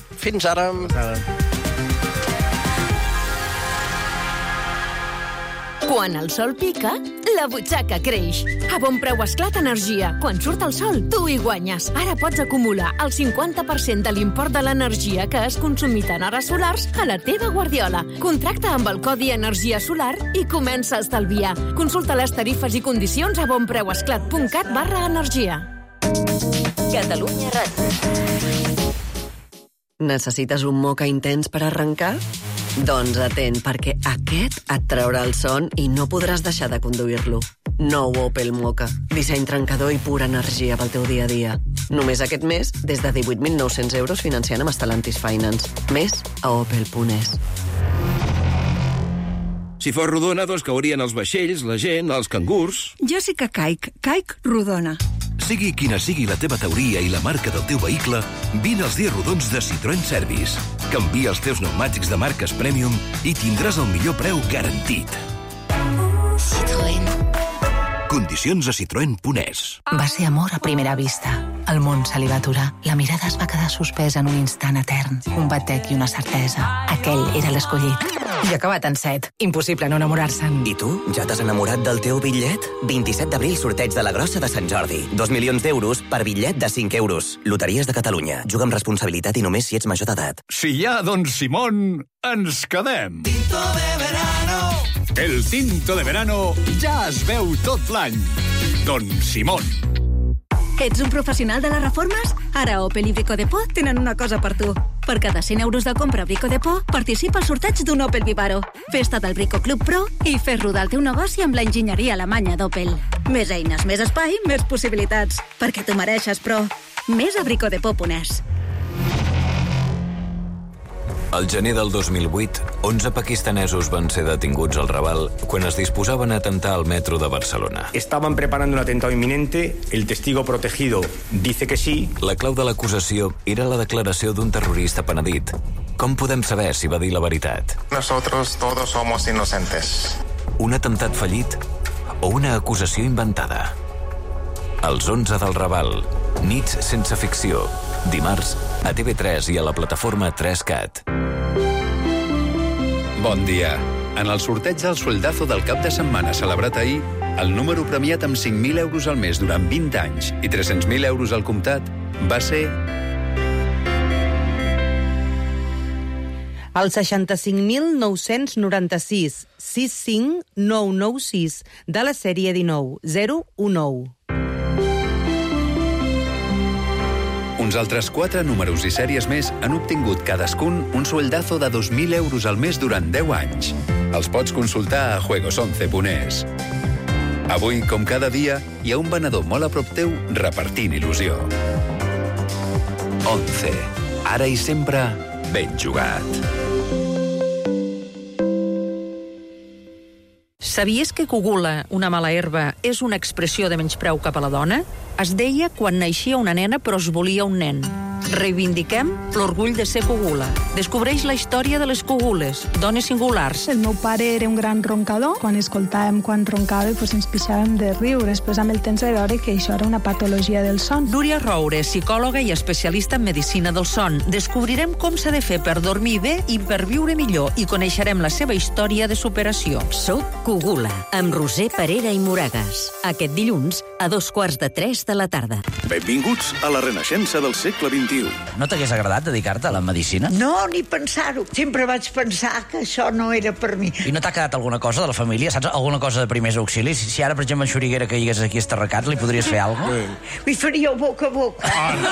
Fins ara. Fins ara. Quan el sol pica, la butxaca creix. A Bon Preu Esclat Energia. Quan surt el sol, tu hi guanyes. Ara pots acumular el cinquanta per cent de l'import de l'energia que has consumit en hores solars a la teva guardiola. Contracta amb el codi Energia Solar i comença a estalviar. Consulta les tarifes i condicions a bonpreuesclat.cat barra energia. Catalunya Ràdio. Necessites un moca intens per arrencar? Doncs atent, perquè aquest et traurà el son i no podràs deixar de conduir-lo. Nou Opel Moka. Disseny trencador i pura energia pel teu dia a dia. Només aquest mes, des de divuit mil nou-cents euros financiant amb Stellantis Finance. Més a opel punt es. Si fos rodona, doncs caurien els vaixells, la gent, els cangurs... Jo sí que caic. Caic rodona. Sigui quina sigui la teva teoria i la marca del teu vehicle, vine als dies rodons de Citroën Service. Canvia els teus pneumàtics de marques Premium i tindràs el millor preu garantit. Citroën. Condicions a citroen punt es. Va ser amor a primera vista. El món se li va aturar. La mirada es va quedar suspesa en un instant etern. Un batec i una certesa. Aquell era l'escollit. I ha acabat en set. Impossible no enamorar-se'n. I tu? Ja t'has enamorat del teu bitllet? vint-i-set d'abril, sorteig de la Grossa de Sant Jordi. Dos milions d'euros per bitllet de cinc euros. Loteries de Catalunya. Juga amb responsabilitat i només si ets major d'edat. Si hi ha Don Simón, ens quedem. Tinto de verano. El tinto de verano ja es veu tot l'any. Don Simón. Ets un professional de les reformes? Ara Opel i Brico Depot tenen una cosa per tu. Per cada cent euros de compra a Brico Depot, participa al sorteig d'un Opel Vivaro. Festa del Brico Club Pro i fes rodar el teu negoci amb l'enginyeria alemanya d'Opel. Més eines, més espai, més possibilitats. Perquè t'ho mereixes, Pro. Més a brico depot punt es. Al gener del dos mil vuit, onze pakistanesos van ser detinguts al Raval quan es disposaven a atemptar al metro de Barcelona. Estaban preparando un atentado inminente, el testigo protegido dice que sí. La clau de l'acusació era la declaració d'un terrorista penedit. Com podem saber si va dir la veritat? Nosotros todos somos inocentes. Un atemptat fallit o una acusació inventada? Els onze del Raval. Nits sense ficció. Dimarts a T V tres i a la plataforma tres cat. Bon dia. En el sorteig del soldazo del cap de setmana celebrat ahir, el número premiat amb cinc mil euros al mes durant vint anys i tres-cents mil euros al comptat va ser... El seixanta-cinc mil nou-cents noranta-sis, sis cinc nou nou sis, de la sèrie dinou zero u nou. Uns altres quatre números i sèries més han obtingut cadascun un sueldazo de dos mil euros al mes durant deu anys. Els pots consultar a juegos once punt es. Avui, com cada dia, hi ha un venedor molt a prop teu repartint il·lusió. Once. Ara i sempre, ben jugat. Sabies que cogula, una mala herba, és una expressió de menyspreu cap a la dona? Es deia quan naixia una nena però es volia un nen. Reivindiquem l'orgull de ser cogula. Descobreix la història de les cogules, dones singulars. El meu pare era un gran roncador. Quan escoltàvem quan roncava, doncs ens pixàvem de riure. Després, amb el temps, de veure que això era una patologia del son. Núria Roure, psicòloga i especialista en medicina del son. Descobrirem com s'ha de fer per dormir bé i per viure millor i coneixerem la seva història de superació. Soc Cogula, amb Roser Parera i Moragas. Aquest dilluns, a dos quarts de tres de la tarda. Benvinguts a la renaixença del segle vint-i-u. No t'hagués agradat dedicar-te a la medicina? No, ni pensar-ho. Sempre vaig pensar que això no era per mi. I no t'ha quedat alguna cosa de la família? Saps? Alguna cosa de primers auxilis? Si ara, per exemple, en Xuriguera que hi hagués aquí estarracat, li podries fer alguna cosa? Li faríeu boca a boca.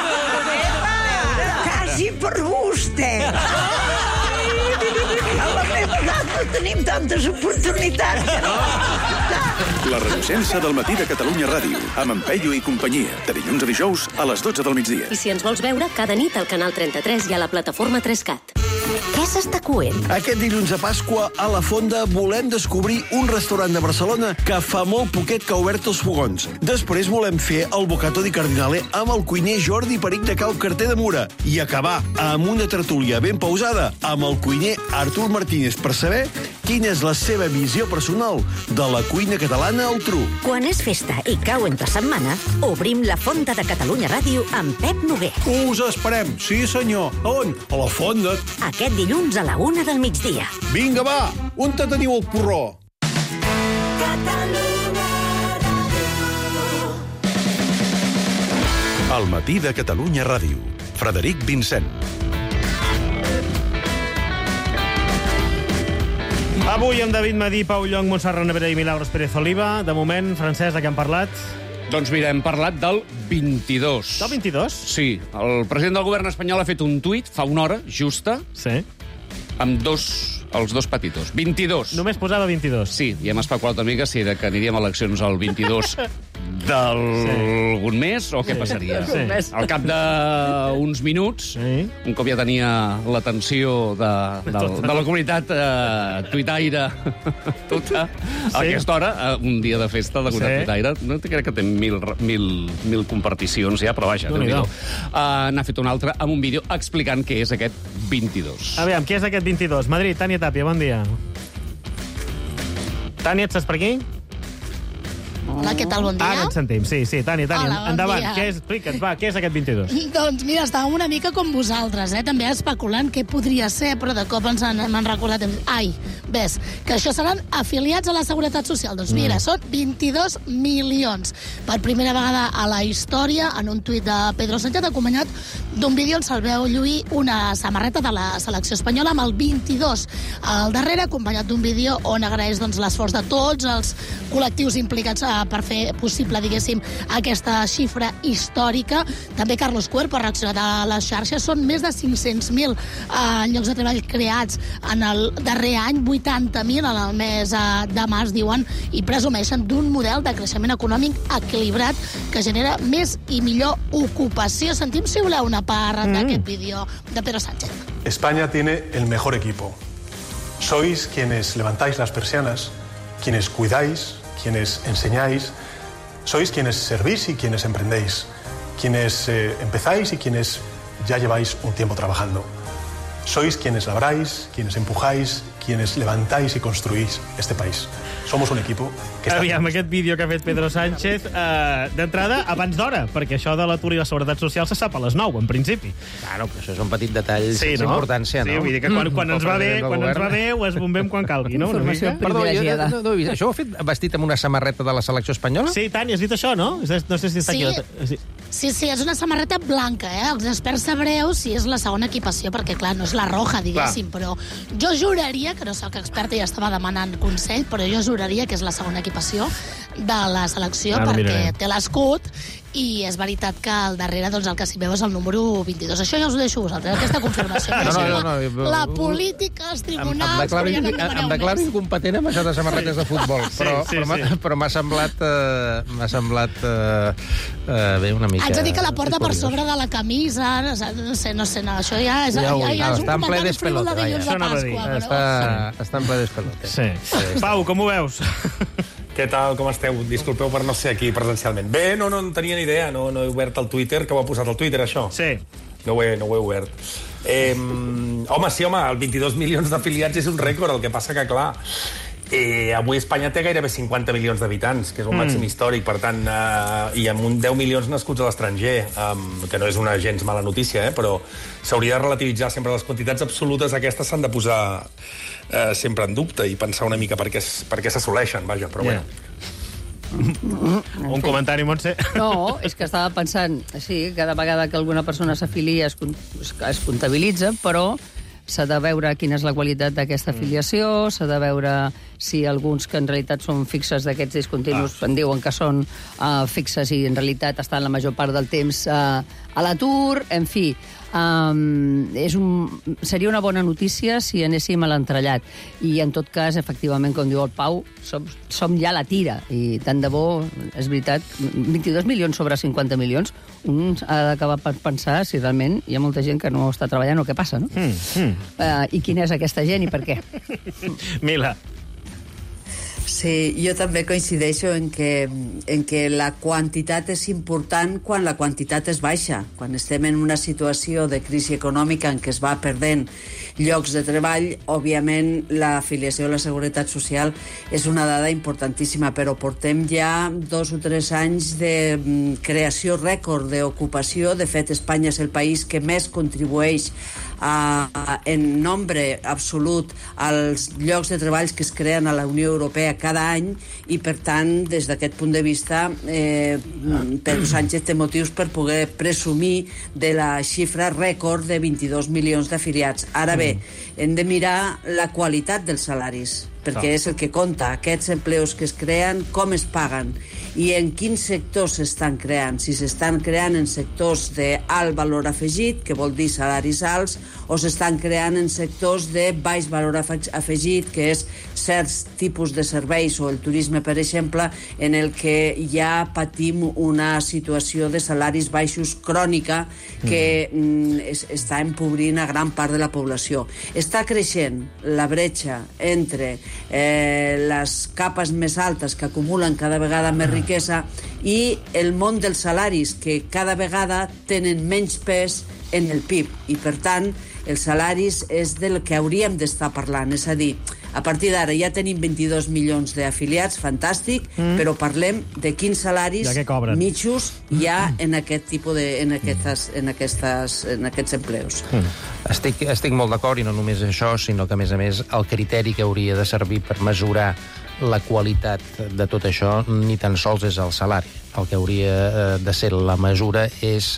Quasi per vostè. A la meva edat no tenim tantes oportunitats. La renaixença del matí de Catalunya Ràdio, amb en Peyu i companyia, de dilluns a dijous a les dotze del migdia. I si ens vols veure, cada nit al canal trenta-tres i a la plataforma tres cat. Què s'està coent? Aquest dilluns a Pasqua, a la Fonda, volem descobrir un restaurant de Barcelona que fa molt poquet que ha obert els fogons. Després volem fer el bocato di cardinale amb el cuiner Jordi Peric de Cal Carter de Mura i acabar amb una tertúlia ben pausada amb el cuiner Artur Martínez per saber quina és la seva visió personal de la cuina catalana al truc. Quan és festa i cau entre setmana, obrim la Fonda de Catalunya Ràdio amb Pep Noguer. Us esperem, sí senyor. A on? A la Fonda. Aquest dilluns a la una del migdia. Vinga, va! On te teniu el porró? Al matí de Catalunya Ràdio. Frederic Vincent. Avui amb David Madí, Pau Llong, Montserrat Nevera i Milagros Pérez Oliva. De moment, Francesc, de què hem parlat? Doncs mira, hem parlat del vint-i-dos. Del vint-i-dos? Sí. El president del govern espanyol ha fet un tuit fa una hora, justa, sí, amb dos, els dos petitos. vint-i-dos. Només posava vint-i-dos. Sí, i hem especulat una mica si era que aniríem a eleccions el vint-i-dos d'algun sí. mes o què passaria. Sí. Al cap d'uns minuts, sí. un cop ja tenia l'atenció de, de, de la comunitat eh, tuitaire tota, sí. a aquesta hora, un dia de festa de la comunitat sí. tuitaire, no crec que té mil, mil, mil comparticions ja, però vaja, uh, n'ha fet un altre amb un vídeo explicant què és aquest vint-i-dos. Aviam, què és aquest vint-i-dos? Madrid, Tània Tàpia, bon dia. Tània, ets per aquí? Hola, què tal? Bon dia. Ara et sentim, sí, sí. Tània, Tània, Hola, bon endavant. dia. Què és, explica't, va, què és aquest vint-i-dos? Doncs mira, estàvem una mica com vosaltres, eh? També especulant què podria ser, però de cop ens han, han recordat... Ai, ves, que això seran afiliats a la Seguretat Social. Doncs mira, mm. són vint-i-dos milions. Per primera vegada a la història, en un tuit de Pedro Sánchez, acompanyat d'un vídeo on se'l veu lluir una samarreta de la selecció espanyola amb el vint-i-dos al darrere, acompanyat d'un vídeo on agraeix doncs, l'esforç de tots els col·lectius implicats eh, per fer possible, diguéssim, aquesta xifra històrica. També Carlos Cuerpo ha reaccionat a les xarxes. Són més de cinc-cents mil eh, llocs de treball creats en el darrer any, vuitanta mil en el mes eh, de març, diuen, i presumeixen d'un model de creixement econòmic equilibrat que genera més i millor ocupació. Sentim, si voleu, una part mm. d'aquest vídeo de Pedro Sánchez. España tiene el mejor equipo. Sois quienes levantáis las persianas, quienes cuidáis, quienes enseñáis, sois quienes servís y quienes emprendéis, quienes eh, empezáis y quienes ya lleváis un tiempo trabajando. Sois quienes labráis, quienes empujáis, quienes levantáis y construís este país. Somos un equipo que està... Aviam, aquest vídeo que ha fet Pedro Sánchez, eh, d'entrada, abans d'hora, perquè això de l'atur i la seguretat social se sap a les nou, en principi. Claro, però això és un petit detall sí, sense no? importància, no? Sí, vull dir que quan, quan, ens, va bé, quan ens va bé ho esbombem quan calgui, no? Una mica? Perdó, jo no, no, no, això ho ha fet vestit amb una samarreta de la selecció espanyola? Sí, Tània, has dit això, no? No sé si està sí. aquí. Sí, sí, és una samarreta blanca, eh? Els experts sabreu si és la segona equipació, perquè, clar, no és la roja, diguéssim, clar. Però jo juraria, que no soc experta i ja estava demanant consell, però jo juraria que és la segona equipació de la selecció, Ara perquè mirarem. té l'escut, i és veritat que al darrere doncs, el que s'hi veu és el número vint-i-dos. Això ja us ho deixo a vosaltres, aquesta confirmació. No, no, no, no, la política, els tribunals... Em, em declaro, ja no em declaro incompetent amb això de samarretes de futbol, però, sí, sí, però, sí. però m'ha semblat, uh, m'ha semblat uh, uh, bé, una mica... Haig de dir que la porta per sobre de la camisa, no sé, no sé, no, això ja és, ja, ja, ja és un està en ple comentari frívol de dilluns de Pasqua. Però... Està, està en ple despelote. Sí. sí. Pau, com ho veus? Què tal, com esteu? Disculpeu per no ser aquí presencialment. Bé, no, no en tenia ni idea, no, no he obert el Twitter, que ho ha posat al Twitter, això. Sí. No ho he, no ho he obert. Eh, home, sí, home, el vint-i-dos milions d'afiliats és un rècord, el que passa que, clar, eh, avui Espanya té gairebé cinquanta milions d'habitants, que és un màxim mm. històric, per tant, eh, i amb un deu milions nascuts a l'estranger, eh, que no és una gens mala notícia, eh, però s'hauria de relativitzar sempre. Les quantitats absolutes aquestes s'han de posar eh, sempre en dubte i pensar una mica per què, per què s'assoleixen, vaja, però yeah. bueno. Un comentari, Montse? No, és que estava pensant, sí, cada vegada que alguna persona s'afilia es, es comptabilitza, però s'ha de veure quina és la qualitat d'aquesta afiliació, s'ha de veure si alguns que en realitat són fixes d'aquests discontinus ah. en diuen que són uh, fixes i en realitat estan la major part del temps uh, a l'atur, en fi. Um, és un, seria una bona notícia si anéssim a l'entrellat. I, en tot cas, efectivament, com diu el Pau, som, som ja la tira. I tant de bo, és veritat, vint-i-dos milions sobre cinquanta milions, un ha d'acabar per pensar si realment hi ha molta gent que no està treballant o què passa, no? Mm, mm. Uh, I quina és aquesta gent i per què? Mila. Sí, jo també coincideixo en que, en que la quantitat és important quan la quantitat és baixa. Quan estem en una situació de crisi econòmica en què es va perdent llocs de treball, òbviament l'afiliació a la Seguretat Social és una dada importantíssima, però portem ja dos o tres anys de creació rècord d'ocupació. De fet, Espanya és el país que més contribueix a, a, en nombre absolut als llocs de treball que es creen a la Unió Europea cada any, i per tant, des d'aquest punt de vista, eh, Pedro Sánchez té motius per poder presumir de la xifra rècord de vint-i-dos milions d'afiliats. Ara bé, hem de mirar la qualitat dels salaris, perquè és el que compta, aquests empleos que es creen, com es paguen i en quins sectors s'estan creant. Si s'estan creant en sectors d'alt valor afegit, que vol dir salaris alts, o s'estan creant en sectors de baix valor afegit, que és certs tipus de serveis, o el turisme, per exemple, en el que ja patim una situació de salaris baixos crònica que mm, es, està empobrint a gran part de la població. Està creixent la bretxa entre eh, les capes més altes, que acumulen cada vegada més riquesa, i el món dels salaris, que cada vegada tenen menys pes en el P I B, i per tant els salaris és del que hauríem d'estar parlant. És a dir, a partir d'ara ja tenim vint-i-dos milions d'afiliats, fantàstic, mm. però parlem de quins salaris ja mitjos hi ha en aquest tipus de, en aquestes, en aquestes, en aquests empleus. Mm. Estic, estic molt d'acord, i no només això, sinó que, a més a més, el criteri que hauria de servir per mesurar la qualitat de tot això ni tan sols és el salari. El que hauria eh, de ser la mesura és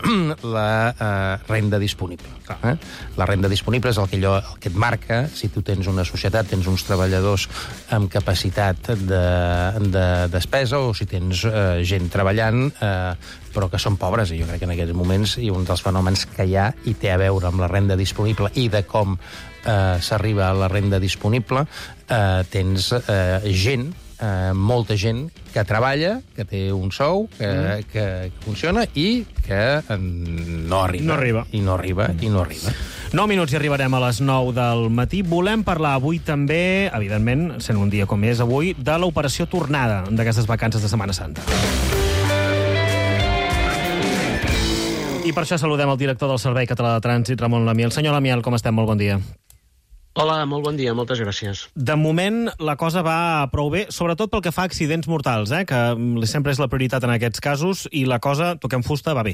la eh, renda disponible. Eh? La renda disponible és el que, allò, el que et marca si tu tens una societat, tens uns treballadors amb capacitat de, de despesa, o si tens eh, gent treballant eh, però que són pobres. I jo crec que en aquests moments hi ha un dels fenòmens que hi ha i té a veure amb la renda disponible i de com eh, s'arriba a la renda disponible. Eh, tens eh, gent, eh, molta gent que treballa, que té un sou, que, mm. que, que funciona i que eh, no arriba. No arriba. I no arriba, mm. i no arriba. nou minuts i arribarem a les nou del matí. Volem parlar avui també, evidentment, sent un dia com és avui, de l'operació tornada d'aquestes vacances de Setmana Santa. I per això saludem el director del Servei Català de Trànsit, Ramon Lamiel. Senyor Lamiel, com estem? Molt bon dia. Hola, molt bon dia, moltes gràcies. De moment la cosa va prou bé, sobretot pel que fa a accidents mortals, eh? que sempre és la prioritat en aquests casos, i la cosa, toquem fusta, va bé.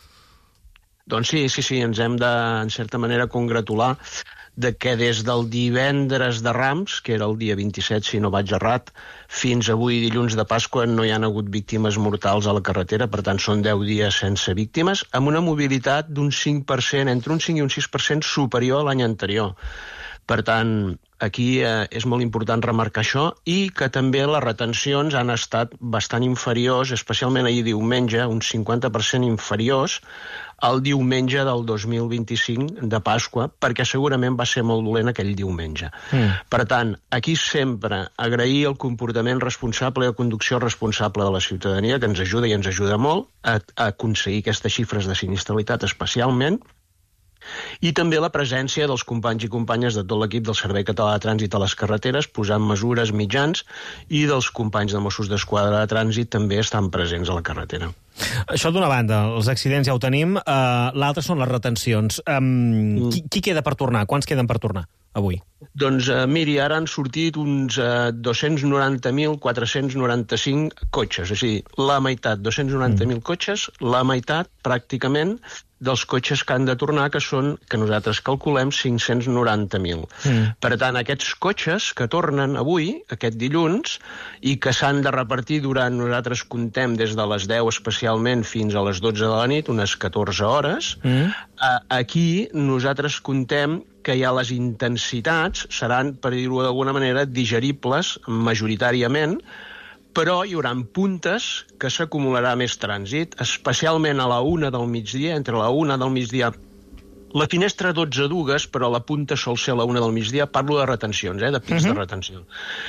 Doncs sí, sí, sí, ens hem de, en certa manera, congratular de que des del divendres de Rams, que era el dia vint-i-set, si no vaig errat, fins avui, dilluns de Pasqua, no hi han hagut víctimes mortals a la carretera, per tant, són deu dies sense víctimes, amb una mobilitat d'un cinc per cent, entre un cinc i un sis per cent superior a l'any anterior. Per tant, aquí eh, és molt important remarcar això, i que també les retencions han estat bastant inferiors, especialment ahir diumenge, un cinquanta per cent inferiors al diumenge del dos mil vint-i-cinc de Pasqua, perquè segurament va ser molt dolent aquell diumenge. Mm. Per tant, aquí sempre agrair el comportament responsable i la conducció responsable de la ciutadania, que ens ajuda i ens ajuda molt a, a aconseguir aquestes xifres de sinistralitat especialment, i també la presència dels companys i companyes de tot l'equip del Servei Català de Trànsit a les carreteres, posant mesures mitjans, i dels companys de Mossos d'Esquadra de Trànsit també estan presents a la carretera. Això d'una banda, els accidents ja ho tenim, uh, l'altre són les retencions. Um, mm. qui, qui queda per tornar? Quants queden per tornar avui? Doncs uh, miri, ara han sortit uns uh, dos-cents noranta mil quatre-cents noranta-cinc cotxes, és a dir, la meitat, dos-cents noranta mil mm. cotxes, la meitat, pràcticament, dels cotxes que han de tornar, que són, que nosaltres calculem, cinc-cents noranta mil. Mm. Per tant, aquests cotxes que tornen avui, aquest dilluns, i que s'han de repartir durant, nosaltres contem des de les deu especialment fins a les dotze de la nit, unes catorze hores, mm. aquí nosaltres contem que ja les intensitats seran, per dir-ho d'alguna manera, digeribles majoritàriament, però hi haurà puntes que s'acumularà més trànsit, especialment a la una del migdia, entre la una del migdia La finestra dotze dugues, però la punta sol ser a la una del migdia. Parlo de retencions, eh, de pics uh-huh. de retenció.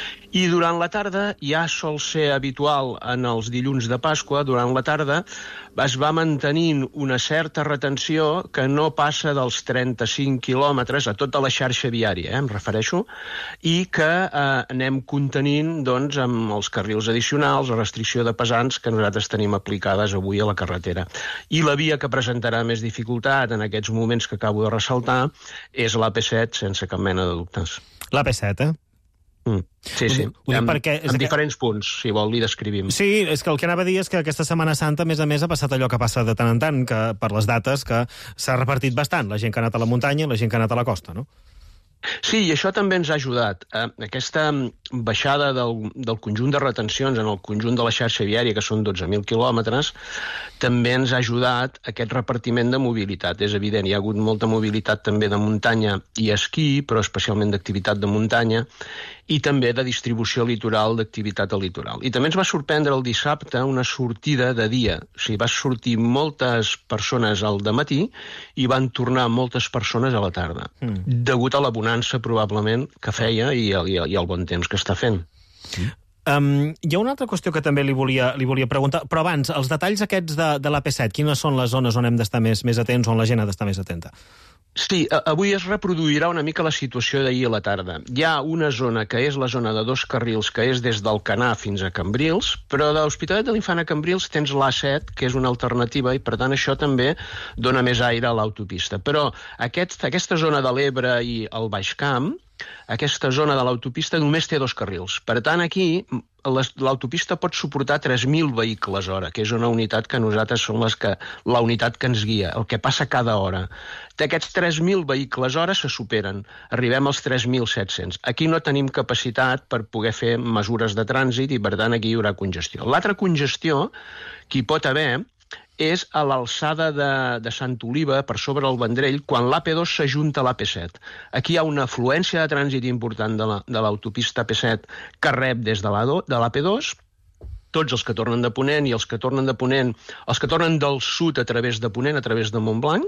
I durant la tarda, ja sol ser habitual en els dilluns de Pasqua, durant la tarda es va mantenint una certa retenció que no passa dels trenta-cinc quilòmetres a tota la xarxa viària, eh, em refereixo, i que eh, anem contenint doncs, amb els carrils addicionals, la restricció de pesants que nosaltres tenim aplicades avui a la carretera. I la via que presentarà més dificultat en aquests moments que acabo de ressaltar és l'A P set, sense cap mena de dubtes. L'A P set, eh? Mm. Sí, sí, en, perquè en diferents punts, si vol, li descrivim. Sí, és que el que anava a dir és que aquesta Setmana Santa, a més a més, ha passat allò que passa de tant en tant, que per les dates, que s'ha repartit bastant, la gent que ha anat a la muntanya i la gent que ha anat a la costa, no? Sí, i això també ens ha ajudat. Eh, aquesta baixada del, del conjunt de retencions en el conjunt de la xarxa viària, que són dotze mil quilòmetres, també ens ha ajudat aquest repartiment de mobilitat. És evident, hi ha hagut molta mobilitat també de muntanya i esquí, però especialment d'activitat de muntanya, i també de distribució litoral, d'activitat al litoral. I també ens va sorprendre el dissabte una sortida de dia. O sigui, va sortir moltes persones al dematí i van tornar moltes persones a la tarda, mm. degut a la bonança, probablement, que feia i el, i el bon temps que està fent. Mm. Um, hi ha una altra qüestió que també li volia, li volia preguntar, però abans, els detalls aquests de, de l'A P set, quines són les zones on hem d'estar més, més atents, on la gent ha d'estar més atenta? Sí, avui es reproduirà una mica la situació d'ahir a la tarda. Hi ha una zona que és la zona de dos carrils, que és des d'Alcanar fins a Cambrils, però de l'Hospitalet de l'Infant a Cambrils tens l'A set, que és una alternativa, i per tant això també dona més aire a l'autopista. Però aquest, aquesta zona de l'Ebre i el Baix Camp, aquesta zona de l'autopista només té dos carrils. Per tant, aquí l'autopista pot suportar tres mil vehicles hora, que és una unitat que nosaltres som les que, la unitat que ens guia, el que passa cada hora. D'aquests tres mil vehicles hora se superen, arribem als tres mil set-cents. Aquí no tenim capacitat per poder fer mesures de trànsit i, per tant, aquí hi haurà congestió. L'altra congestió que hi pot haver és a l'alçada de, de Sant Oliva, per sobre el Vendrell, quan l'A P dos s'ajunta a l'A P set. Aquí hi ha una afluència de trànsit important de l'autopista la, A P set que rep des de l'A P dos, tots els que tornen de Ponent i els que tornen de Ponent, els que tornen del sud a través de Ponent, a través de Montblanc.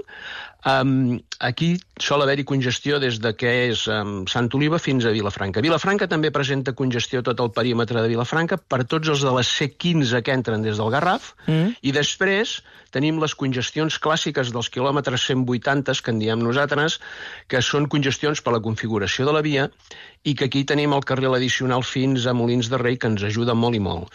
Um, aquí sol haver-hi congestió des de que és um, Sant Oliva fins a Vilafranca. Vilafranca també presenta congestió tot el perímetre de Vilafranca per tots els de les C quinze que entren des del Garraf, mm. i després tenim les congestions clàssiques dels quilòmetres cent vuitanta, que en diem nosaltres, que són congestions per la configuració de la via, i que aquí tenim el carril addicional fins a Molins de Rei, que ens ajuda molt i molt.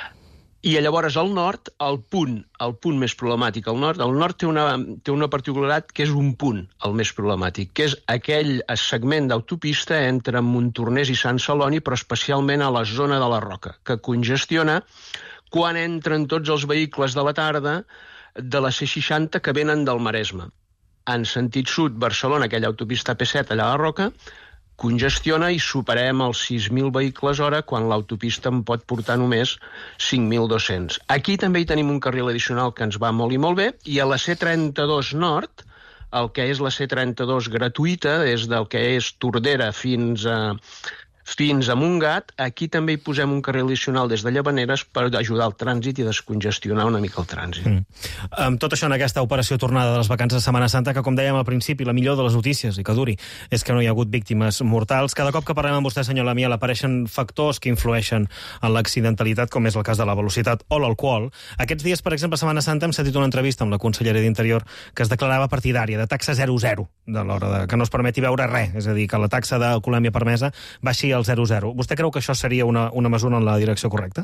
I llavors al nord, el punt, el punt més problemàtic al nord, el nord té una, té una particularitat que és un punt el més problemàtic, que és aquell segment d'autopista entre Montornès i Sant Celoni, però especialment a la zona de la Roca, que congestiona quan entren tots els vehicles de la tarda de la C seixanta que venen del Maresme. En sentit sud, Barcelona, aquella autopista A P set allà a la Roca, congestiona i superem els sis mil vehicles hora quan l'autopista en pot portar només cinc mil dos-cents. Aquí també hi tenim un carril addicional que ens va molt i molt bé, i a la C trenta-dos Nord, el que és la C trenta-dos gratuïta, des del que és Tordera fins a... fins a Montgat, aquí també hi posem un carril addicional des de Llavaneres per ajudar el trànsit i descongestionar una mica el trànsit. Mm. Amb tot això en aquesta operació tornada de les vacances de Setmana Santa, que com dèiem al principi, la millor de les notícies, i que duri, és que no hi ha hagut víctimes mortals. Cada cop que parlem amb vostè, senyor Lamiel, apareixen factors que influeixen en l'accidentalitat, com és el cas de la velocitat o l'alcohol. Aquests dies, per exemple, a Setmana Santa hem sentit una entrevista amb la consellera d'Interior que es declarava partidària de taxa zero zero, de l'hora de que no es permeti veure res, és a dir, que la taxa d'alcoholèmia permesa baixi al zero zero. Vostè creu que això seria una, una mesura en la direcció correcta?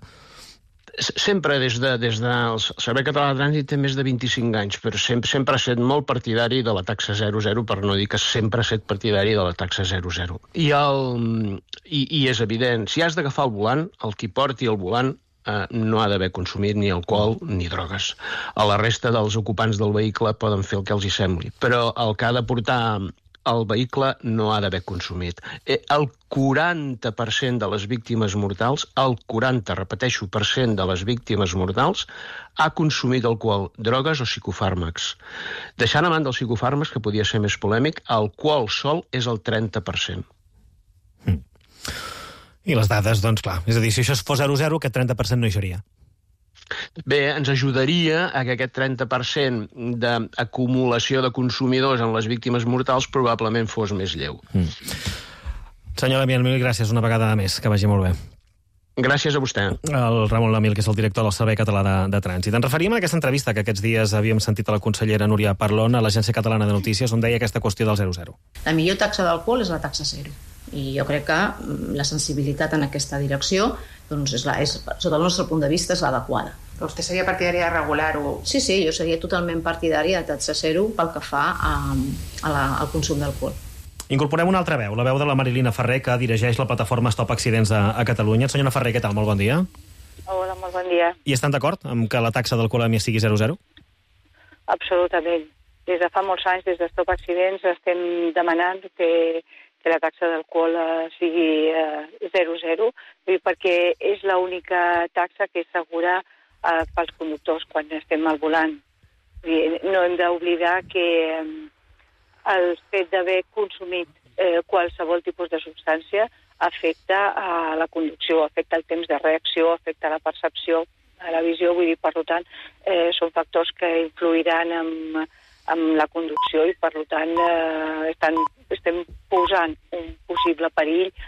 Sempre des de, des de el Servei Català de Trànsit té més de vint-i-cinc anys, però sempre, sempre ha estat molt partidari de la taxa zero zero, per no dir que sempre ha estat partidari de la taxa zero zero. I, el, i, i és evident, si has d'agafar el volant, el qui porti el volant eh, no ha d'haver consumit ni alcohol ni drogues. A la resta dels ocupants del vehicle poden fer el que els hi sembli, però el que ha de portar el vehicle no ha d'haver consumit. El quaranta per cent de les víctimes mortals, el quaranta, repeteixo, per cent de les víctimes mortals ha consumit alcohol, drogues o psicofàrmacs. Deixant a banda els psicofàrmacs, que podia ser més polèmic, alcohol sol és el trenta per cent. Mm. I les dades, doncs clar, és a dir, si això fos zero zero, aquest trenta per cent no hi seria. Bé, ens ajudaria a que aquest trenta per cent d'acumulació de consumidors en les víctimes mortals probablement fos més lleu. Mm. Senyor Lamiel, mil gràcies una vegada més. Que vagi molt bé. Gràcies a vostè. El Ramon Lamiel, que és el director del Servei Català de, de Trànsit. Ens referim a aquesta entrevista que aquests dies havíem sentit a la consellera Núria Parlon a l'Agència Catalana de Notícies, on deia aquesta qüestió del zero zero. La millor taxa d'alcohol és la taxa zero. I jo crec que la sensibilitat en aquesta direcció, doncs és la, és, sota el nostre punt de vista, és l'adequada. Però vostè seria partidari de regular-ho? Sí, sí, jo seria totalment partidària de taxa zero pel que fa a, a la, al consum d'alcohol. Incorporem una altra veu, la veu de la Marilina Ferrer, que dirigeix la plataforma Stop Accidents a, a Catalunya. Senyora Ferrer, què tal? Molt bon dia. Hola, molt bon dia. I estan d'acord amb que la taxa d'alcoholèmia sigui zero zero? Absolutament. Des de fa molts anys, des de Stop Accidents, estem demanant que, que la taxa d'alcohol sigui eh, zero zero, perquè és l'única taxa que és segura eh, pels conductors quan estem al volant. No hem d'oblidar que eh, el fet d'haver consumit eh, qualsevol tipus de substància afecta a la conducció, afecta el temps de reacció, afecta la percepció, a la visió, vull dir, per tant, eh, són factors que influiran en, en la conducció i, per tant, eh, estan, estem posant un possible perill